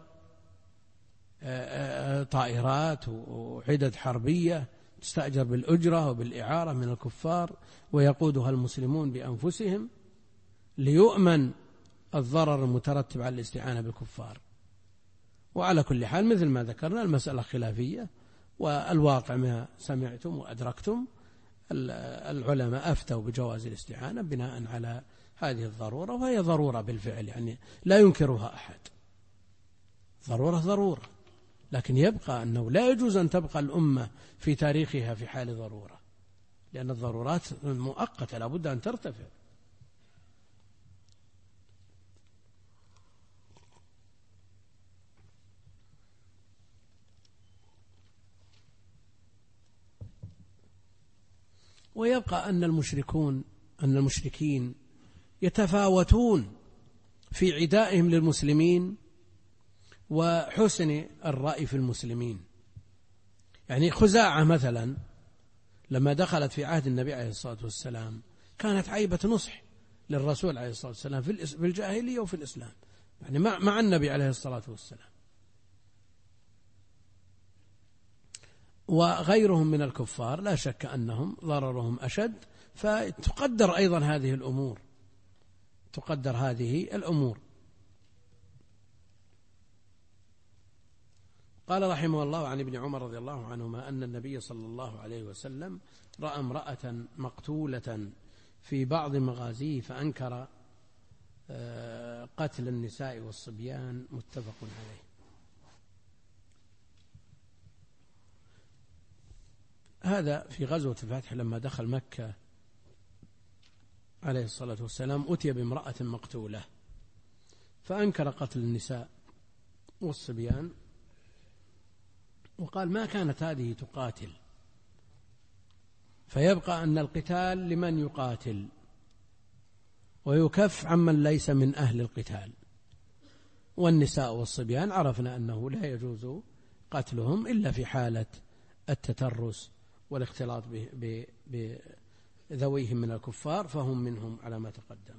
طائرات وعدد حربية تستأجر بالأجرة وبالإعارة من الكفار ويقودها المسلمون بأنفسهم ليؤمن الضرر المترتب على الاستعانة بالكفار. وعلى كل حال مثل ما ذكرنا المسألة خلافية، والواقع ما سمعتم وأدركتم العلماء أفتوا بجواز الاستعانة بناء على هذه الضرورة، وهي ضرورة بالفعل، يعني لا ينكرها أحد، ضرورة ضرورة، لكن يبقى أنه لا يجوز أن تبقى الأمة في تاريخها في حال ضرورة، لأن الضرورات مؤقتة لا بد أن ترتفع. ويبقى أن المشركون أن المشركين يتفاوتون في عدائهم للمسلمين وحسن الرأي في المسلمين. يعني خزاعة مثلا لما دخلت في عهد النبي عليه الصلاة والسلام كانت عيبة نصح للرسول عليه الصلاة والسلام في الجاهلية وفي الإسلام، يعني مع النبي عليه الصلاة والسلام. وغيرهم من الكفار لا شك أنهم ضررهم أشد، فتقدر أيضا هذه الأمور، تقدر هذه الأمور. قال رحمه الله عن ابن عمر رضي الله عنهما أن النبي صلى الله عليه وسلم رأى امرأة مقتولة في بعض مغازيه فأنكر قتل النساء والصبيان، متفق عليه. هذا في غزوة الفتح لما دخل مكة عليه الصلاة والسلام أتي بامرأة مقتولة فأنكر قتل النساء والصبيان، وقال ما كانت هذه تقاتل، فيبقى أن القتال لمن يقاتل ويكف عمن ليس من أهل القتال. والنساء والصبيان عرفنا أنه لا يجوز قتلهم إلا في حالة التترس والاختلاط بذويهم من الكفار، فهم منهم على ما تقدم.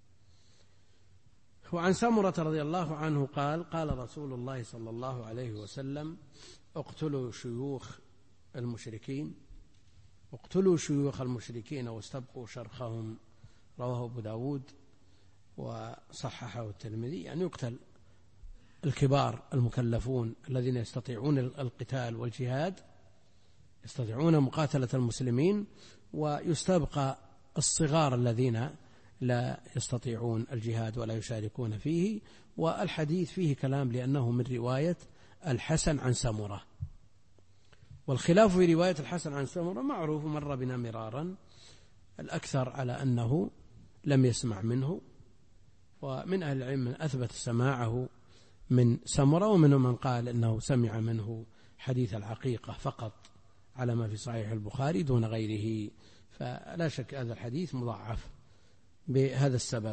وعن سمرة رضي الله عنه قال قال رسول الله صلى الله عليه وسلم اقتلوا شيوخ المشركين اقتلوا شيوخ المشركين واستبقوا شرخهم، رواه أبو داود وصححه الترمذي. يعني يقتل الكبار المكلفون الذين يستطيعون القتال والجهاد، يستطيعون مقاتلة المسلمين، ويستبقى الصغار الذين لا يستطيعون الجهاد ولا يشاركون فيه. والحديث فيه كلام لأنه من رواية الحسن عن سمرة، والخلاف في رواية الحسن عن سمرة معروف مر بنا مرارا، الأكثر على أنه لم يسمع منه، ومن أهل العلم من أثبت سماعه من سمرة، ومنهم من قال أنه سمع منه حديث العقيقة فقط على ما في صحيح البخاري دون غيره، فلا شك هذا الحديث مضاعف بهذا السبب.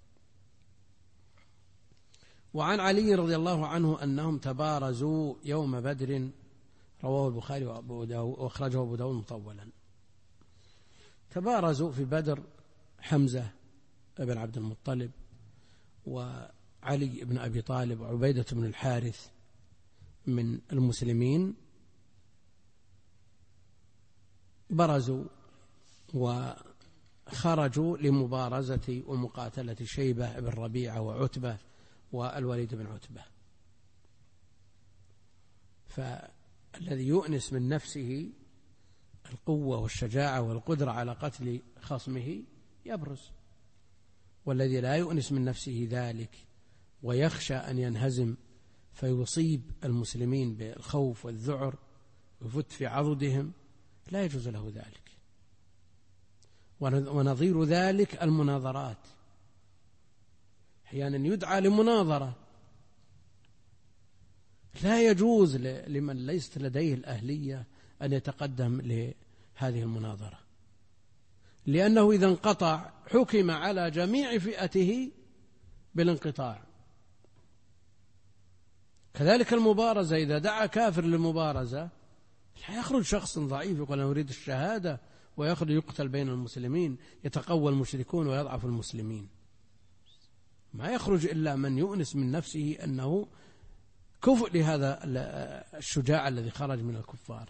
وعن علي رضي الله عنه أنهم تبارزوا يوم بدر، رواه البخاري وأخرجه أبو داود مطولا. تبارزوا في بدر حمزة بن عبد المطلب وعلي بن أبي طالب وعبيدة بن الحارث من المسلمين، برزوا وخرجوا لمبارزة ومقاتلة شيبة بن ربيعة وعتبة والوليد بن عتبة. فالذي يؤنس من نفسه القوة والشجاعة والقدرة على قتل خصمه يبرز، والذي لا يؤنس من نفسه ذلك ويخشى أن ينهزم فيصيب المسلمين بالخوف والذعر ويفت في عضدهم لا يجوز له ذلك. ونظير ذلك المناظرات، أحيانا يدعى لمناظرة، لا يجوز لمن ليست لديه الأهلية أن يتقدم لهذه المناظرة، لأنه إذا انقطع حكم على جميع فئته بالانقطاع. كذلك المبارزة، إذا دعا كافر للمبارزة لا يخرج شخص ضعيف يقول أنا أريد الشهادة ويخرج يقتل بين المسلمين، يتقوى المشركون ويضعف المسلمين. ما يخرج إلا من يؤنس من نفسه أنه كفء لهذا الشجاع الذي خرج من الكفار.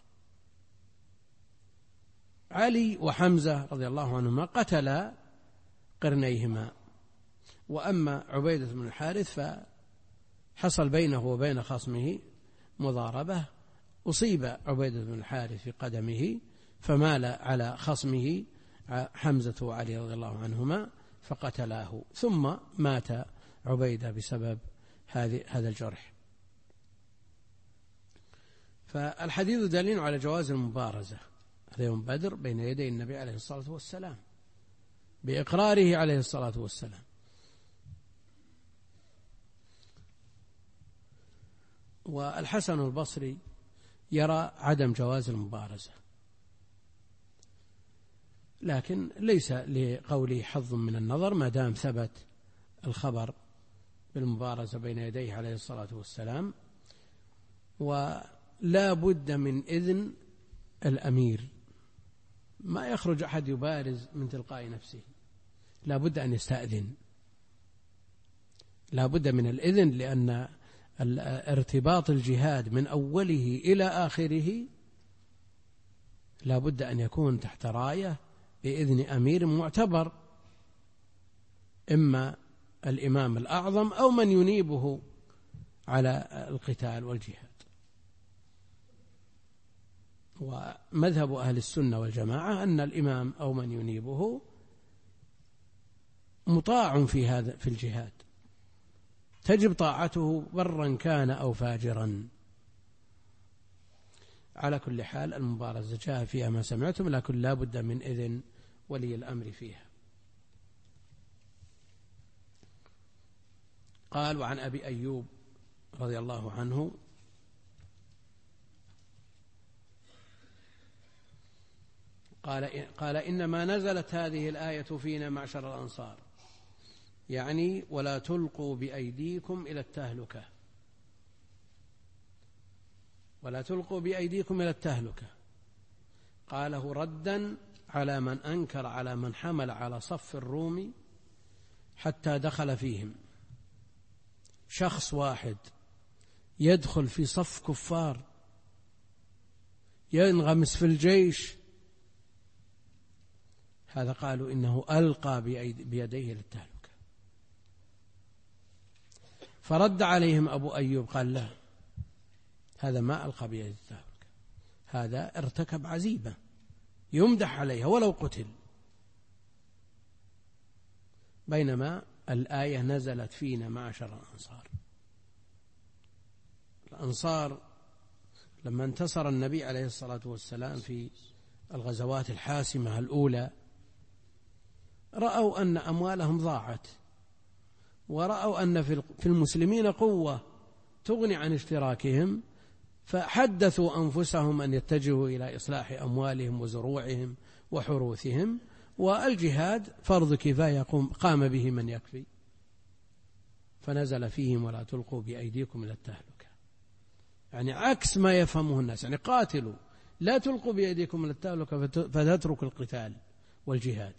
علي وحمزة رضي الله عنهما قتلا قرنيهما، وأما عبيدة بن الحارث فحصل بينه وبين خصمه مضاربة، أصيب عبيدة بن الحارث في قدمه فمال على خصمه حمزة وعلي رضي الله عنهما فقتلاه، ثم مات عبيدة بسبب هذا الجرح. فالحديث دليل على جواز المبارزة هذا يوم بدر بين يدي النبي عليه الصلاة والسلام بإقراره عليه الصلاة والسلام. والحسن البصري يرى عدم جواز المبارزة، لكن ليس لقوله حظ من النظر ما دام ثبت الخبر بالمبارزة بين يديه عليه الصلاة والسلام. ولا بد من إذن الأمير، ما يخرج أحد يبارز من تلقاء نفسه، لا بد أن يستأذن، لا بد من الإذن، لأن ارتباط الجهاد من أوله إلى آخره لا بد أن يكون تحت راية بإذن أمير معتبر، إما الإمام الأعظم أو من ينيبه على القتال والجهاد. ومذهب أهل السنة والجماعة أن الإمام أو من ينيبه مطاع في هذا في الجهاد، تجب طاعته برا كان أو فاجرا. على كل حال المبارزة جاء فيها ما سمعتم، لكن لا بد من إذن ولي الأمر فيها. قال وعن أبي أيوب رضي الله عنه قال قال إنما نزلت هذه الآية فينا معشر الأنصار، يعني ولا تلقوا بأيديكم إلى التهلكة، ولا تلقوا بأيديكم إلى التهلكة. قاله ردا على من أنكر على من حمل على صف الروم حتى دخل فيهم. شخص واحد يدخل في صف كفار ينغمس في الجيش، هذا قالوا إنه ألقى بيديه للتهلكة. فرد عليهم أبو أيوب قال لا، هذا ما ألقى بيده التهلكة، هذا ارتكب عزيبة يمدح عليها ولو قتل. بينما الآية نزلت فينا معشر الأنصار. الأنصار لما انتصر النبي عليه الصلاة والسلام في الغزوات الحاسمة الأولى رأوا أن أموالهم ضاعت، ورأوا أن في المسلمين قوة تغني عن اشتراكهم، فحدثوا أنفسهم أن يتجهوا إلى إصلاح أموالهم وزروعهم وحروثهم، والجهاد فرض كفاية قام به من يكفي. فنزل فيهم ولا تلقوا بأيديكم إلى التهلكة، يعني عكس ما يفهمه الناس، يعني قاتلوا لا تلقوا بأيديكم إلى التهلكة فتتركوا القتال والجهاد.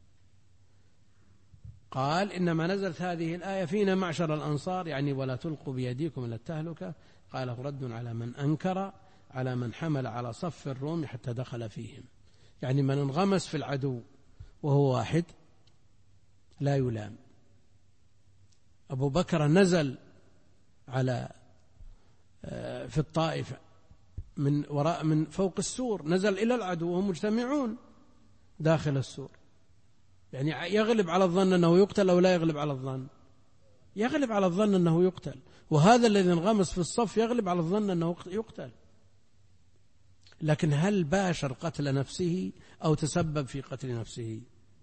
قال إنما نزلت هذه الآية فينا معشر الأنصار، يعني ولا تلقوا بأيديكم إلى التهلكة. قاله رد على من أنكر على من حمل على صف الروم حتى دخل فيهم، يعني من انغمس في العدو وهو واحد لا يلام. أبو بكر نزل على في الطائف من وراء من فوق السور، نزل إلى العدو وهم مجتمعون داخل السور، يعني يغلب على الظن أنه يقتل أو لا يغلب على الظن؟ يغلب على الظن أنه يقتل، وهذا الذي انغمس في الصف يغلب على الظن أنه يقتل. لكن هل باشر قتل نفسه أو تسبب في قتل نفسه؟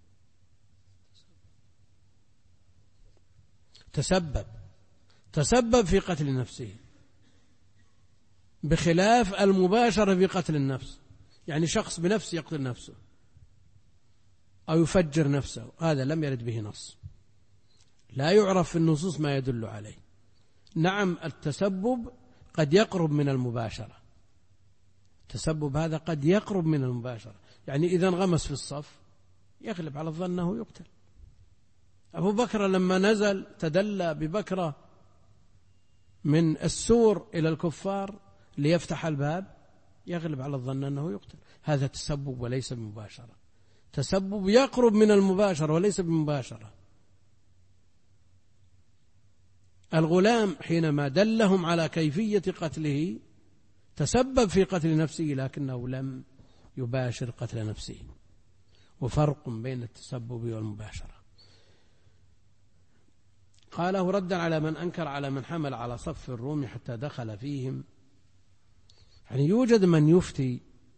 تسبب تسبب في قتل نفسه، بخلاف المباشرة في قتل النفس. يعني شخص بنفسه يقتل نفسه أو يفجر نفسه، هذا لم يرد به نص، لا يعرف في النصوص ما يدل عليه. نعم التسبب قد يقرب من المباشرة، التسبب هذا قد يقرب من المباشرة، يعني إذا انغمس في الصف يغلب على الظن أنه يقتل. أبو بكر لما نزل تدلى ببكرة من السور إلى الكفار ليفتح الباب، يغلب على الظن أنه يقتل. هذا تسبب وليس بمباشرة، تسبب يقرب من المباشرة وليس بمباشرة. الغلام حينما دلهم على كيفية قتله تسبب في قتل نفسه لكنه لم يباشر قتل نفسه، وفرق بين التسبب والمباشرة. قاله ردا على من أنكر على من حمل على صف الروم حتى دخل فيهم. يعني يوجد من يفتي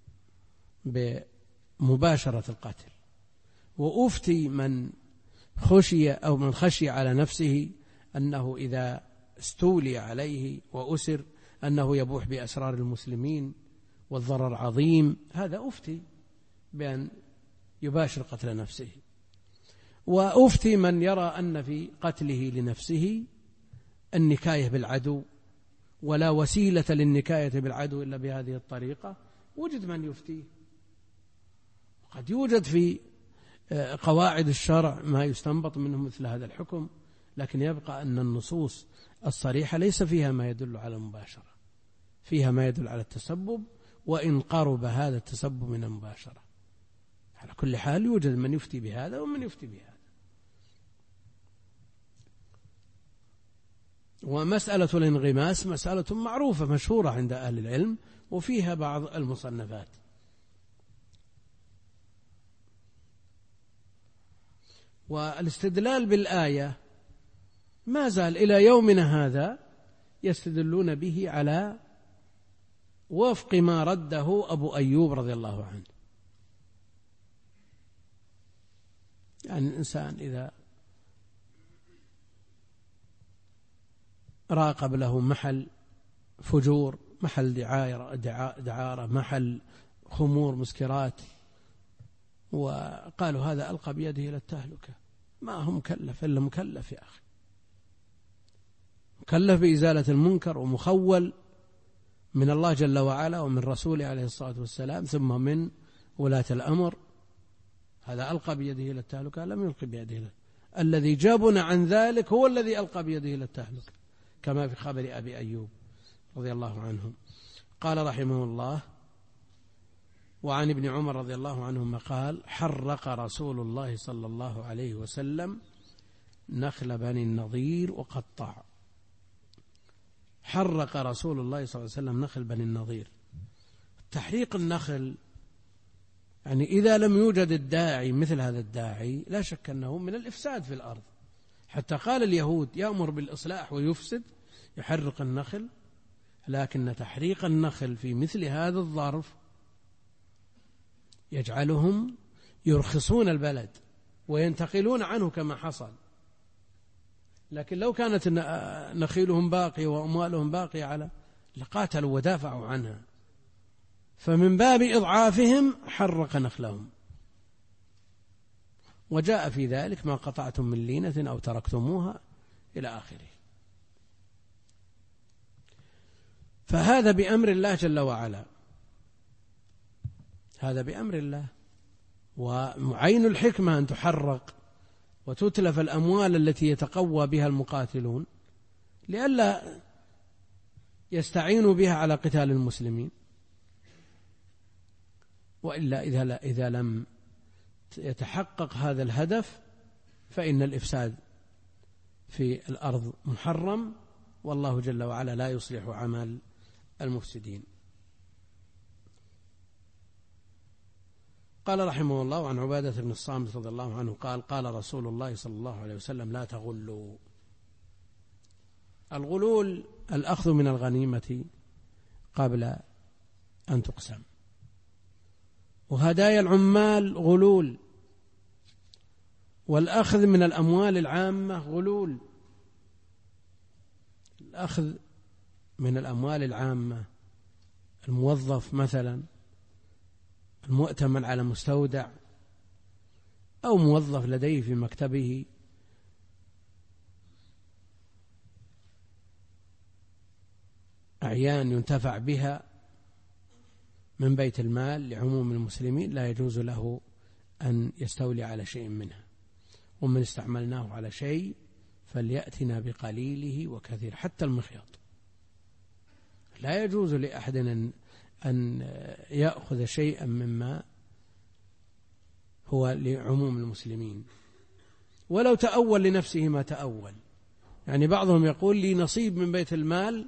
بمباشرة القتل، وأفتي من خشي أو من خشي على نفسه أنه إذا استولي عليه وأسر أنه يبوح بأسرار المسلمين والضرر عظيم، هذا أفتي بأن يباشر قتل نفسه. وأفتي من يرى أن في قتله لنفسه النكاية بالعدو، ولا وسيلة للنكاية بالعدو إلا بهذه الطريقة، وجد من يفتيه. قد يوجد في قواعد الشرع ما يستنبط منه مثل هذا الحكم، لكن يبقى أن النصوص الصريحة ليس فيها ما يدل على المباشرة، فيها ما يدل على التسبب، وإن قرب هذا التسبب من المباشرة. على كل حال يوجد من يفتي بهذا ومن يفتي بهذا. ومسألة الانغماس مسألة معروفة مشهورة عند أهل العلم، وفيها بعض المصنفات. والاستدلال بالآية ما زال إلى يومنا هذا يستدلون به على وفق ما رده أبو أيوب رضي الله عنه. يعني الإنسان إذا راقب له محل فجور، محل دعارة, دعارة محل خمور مسكرات، وقالوا هذا ألقى بيده إلى التهلكة، ما هو مكلف إلا مكلف يا أخي، مكلف بإزالة المنكر ومخول من الله جل وعلا ومن رسوله عليه الصلاة والسلام ثم من ولاة الأمر. هذا ألقى بيده إلى التهلكة، لم يلقي بيده إلى الذي جابنا عن ذلك، هو الذي ألقى بيده إلى التهلكة، كما في خبر أبي أيوب رضي الله عنه. قال رحمه الله: وعن ابن عمر رضي الله عنهما قال: حرق رسول الله صلى الله عليه وسلم نخل بني النضير وقطع. حرق رسول الله صلى الله عليه وسلم نخل بني النضير. تحريق النخل يعني إذا لم يوجد الداعي مثل هذا الداعي لا شك أنه من الإفساد في الأرض، حتى قال اليهود: يأمر بالإصلاح ويفسد، يحرق النخل. لكن تحريق النخل في مثل هذا الظرف يجعلهم يرخصون البلد وينتقلون عنه كما حصل. لكن لو كانت نخيلهم باقية وأموالهم باقية على لقاتلوا ودافعوا عنها، فمن باب إضعافهم حرق نخلهم. وجاء في ذلك: ما قطعتم من لينة أو تركتموها إلى آخره. فهذا بأمر الله جل وعلا، هذا بأمر الله. وعين الحكمة أن تحرق وتتلف الأموال التي يتقوى بها المقاتلون لئلا يستعينوا بها على قتال المسلمين. وإلا إذا, إذا لم يتحقق هذا الهدف فإن الإفساد في الأرض محرم، والله جل وعلا لا يصلح عمل المفسدين. قال رحمه الله: عن عبادة بن الصامت رضي الله عنه قال: قال رسول الله صلى الله عليه وسلم: لا تغلوا. الغلول الأخذ من الغنيمة قبل أن تقسم، وهدايا العمال غلول، والأخذ من الأموال العامة غلول. الأخذ من الأموال العامة، الموظف مثلا المؤتمن على مستودع أو موظف لديه في مكتبه أعيان ينتفع بها من بيت المال لعموم المسلمين، لا يجوز له أن يستولي على شيء منها. ومن استعملناه على شيء فليأتنا بقليله وكثير، حتى المخيط لا يجوز لأحد أن يأخذ شيئا مما هو لعموم المسلمين، ولو تأول لنفسه ما تأول. يعني بعضهم يقول لي نصيب من بيت المال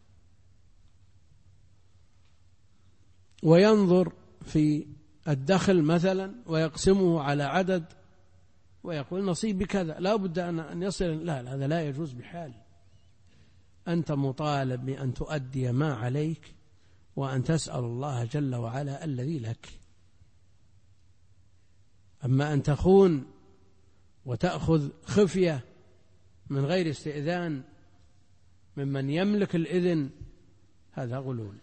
وينظر في الدخل مثلا ويقسمه على عدد ويقول نصيبي كذا، لا بد أن يصل. لا، هذا لا يجوز بحال. أنت مطالب بأن تؤدي ما عليك وأن تسأل الله جل وعلا الذي لك. أما أن تخون وتأخذ خفية من غير استئذان ممن يملك الإذن، هذا غلول.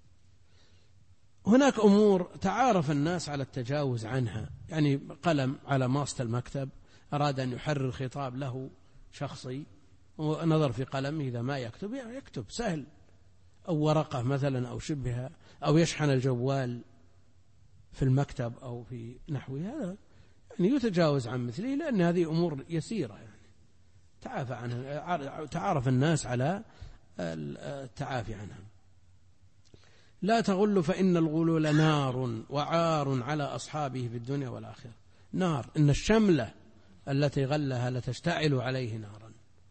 هناك أمور تعارف الناس على التجاوز عنها، يعني قلم على ماسط المكتب أراد أن يحرر خطاب له شخصي ونظر في قلمه إذا ما يكتب يكتب سهل، أو ورقة مثلا أو شبهها، أو يشحن الجوال في المكتب أو في نحوه، هذا يعني يتجاوز عن مثله، لأن هذه أمور يسيرة يعني تعافى عنها، تعارف الناس على التعافي عنها. لا تغل فإن الغلول نار وعار على أصحابه في الدنيا والآخرة. نار، إن الشملة التي غلها لتشتعل عليه نارا.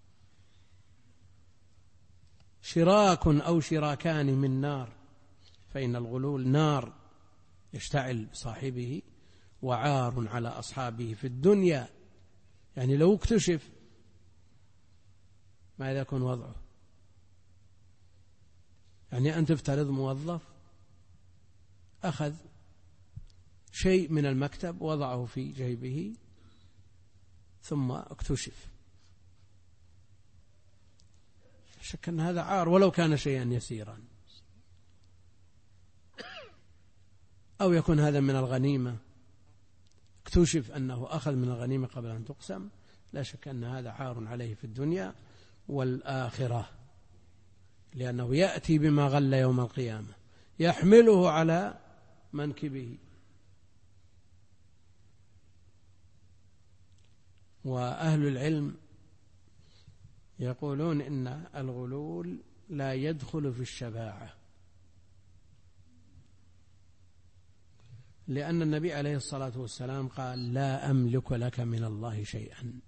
شراك أو شراكان من نار، فإن الغلول نار يشتعل بصاحبه، وعار على أصحابه في الدنيا. يعني لو اكتشف ماذا يكون وضعه؟ يعني أن تفترض موظف أخذ شيء من المكتب وضعه في جيبه ثم اكتشف، شك أن هذا عار ولو كان شيئا يسيرا. أو يكون هذا من الغنيمة، اكتشف أنه أخذ من الغنيمة قبل أن تقسم، لا شك أن هذا عار عليه في الدنيا والآخرة، لأنه يأتي بما غل يوم القيامة يحمله على منكبه. وأهل العلم يقولون إن الغلول لا يدخل في الشفاعة، لأن النبي عليه الصلاة والسلام قال لا أملك لك من الله شيئا.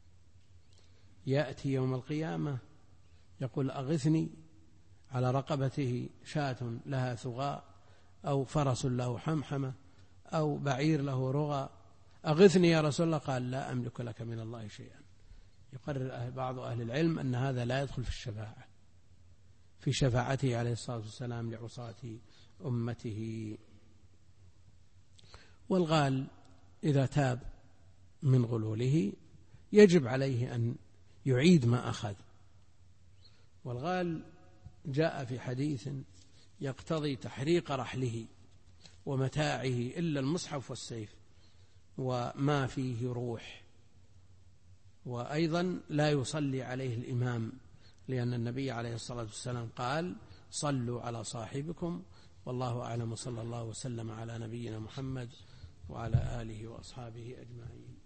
يأتي يوم القيامة يقول أغثني، على رقبته شاة لها ثغاء أو فرس له حمحمة أو بعير له رغى، أغثني يا رسول الله، قال لا أملك لك من الله شيئا. يقرر بعض أهل العلم أن هذا لا يدخل في الشفاعة، في شفاعته عليه الصلاة والسلام لعصاة أمته. والغال إذا تاب من غلوله يجب عليه أن يعيد ما أخذ. والغال جاء في حديث يقتضي تحريق رحله ومتاعه إلا المصحف والسيف وما فيه روح، وأيضا لا يصلي عليه الإمام، لأن النبي عليه الصلاة والسلام قال صلوا على صاحبكم. والله أعلم، صلى الله وسلم على نبينا محمد وعلى آله وأصحابه أجمعين.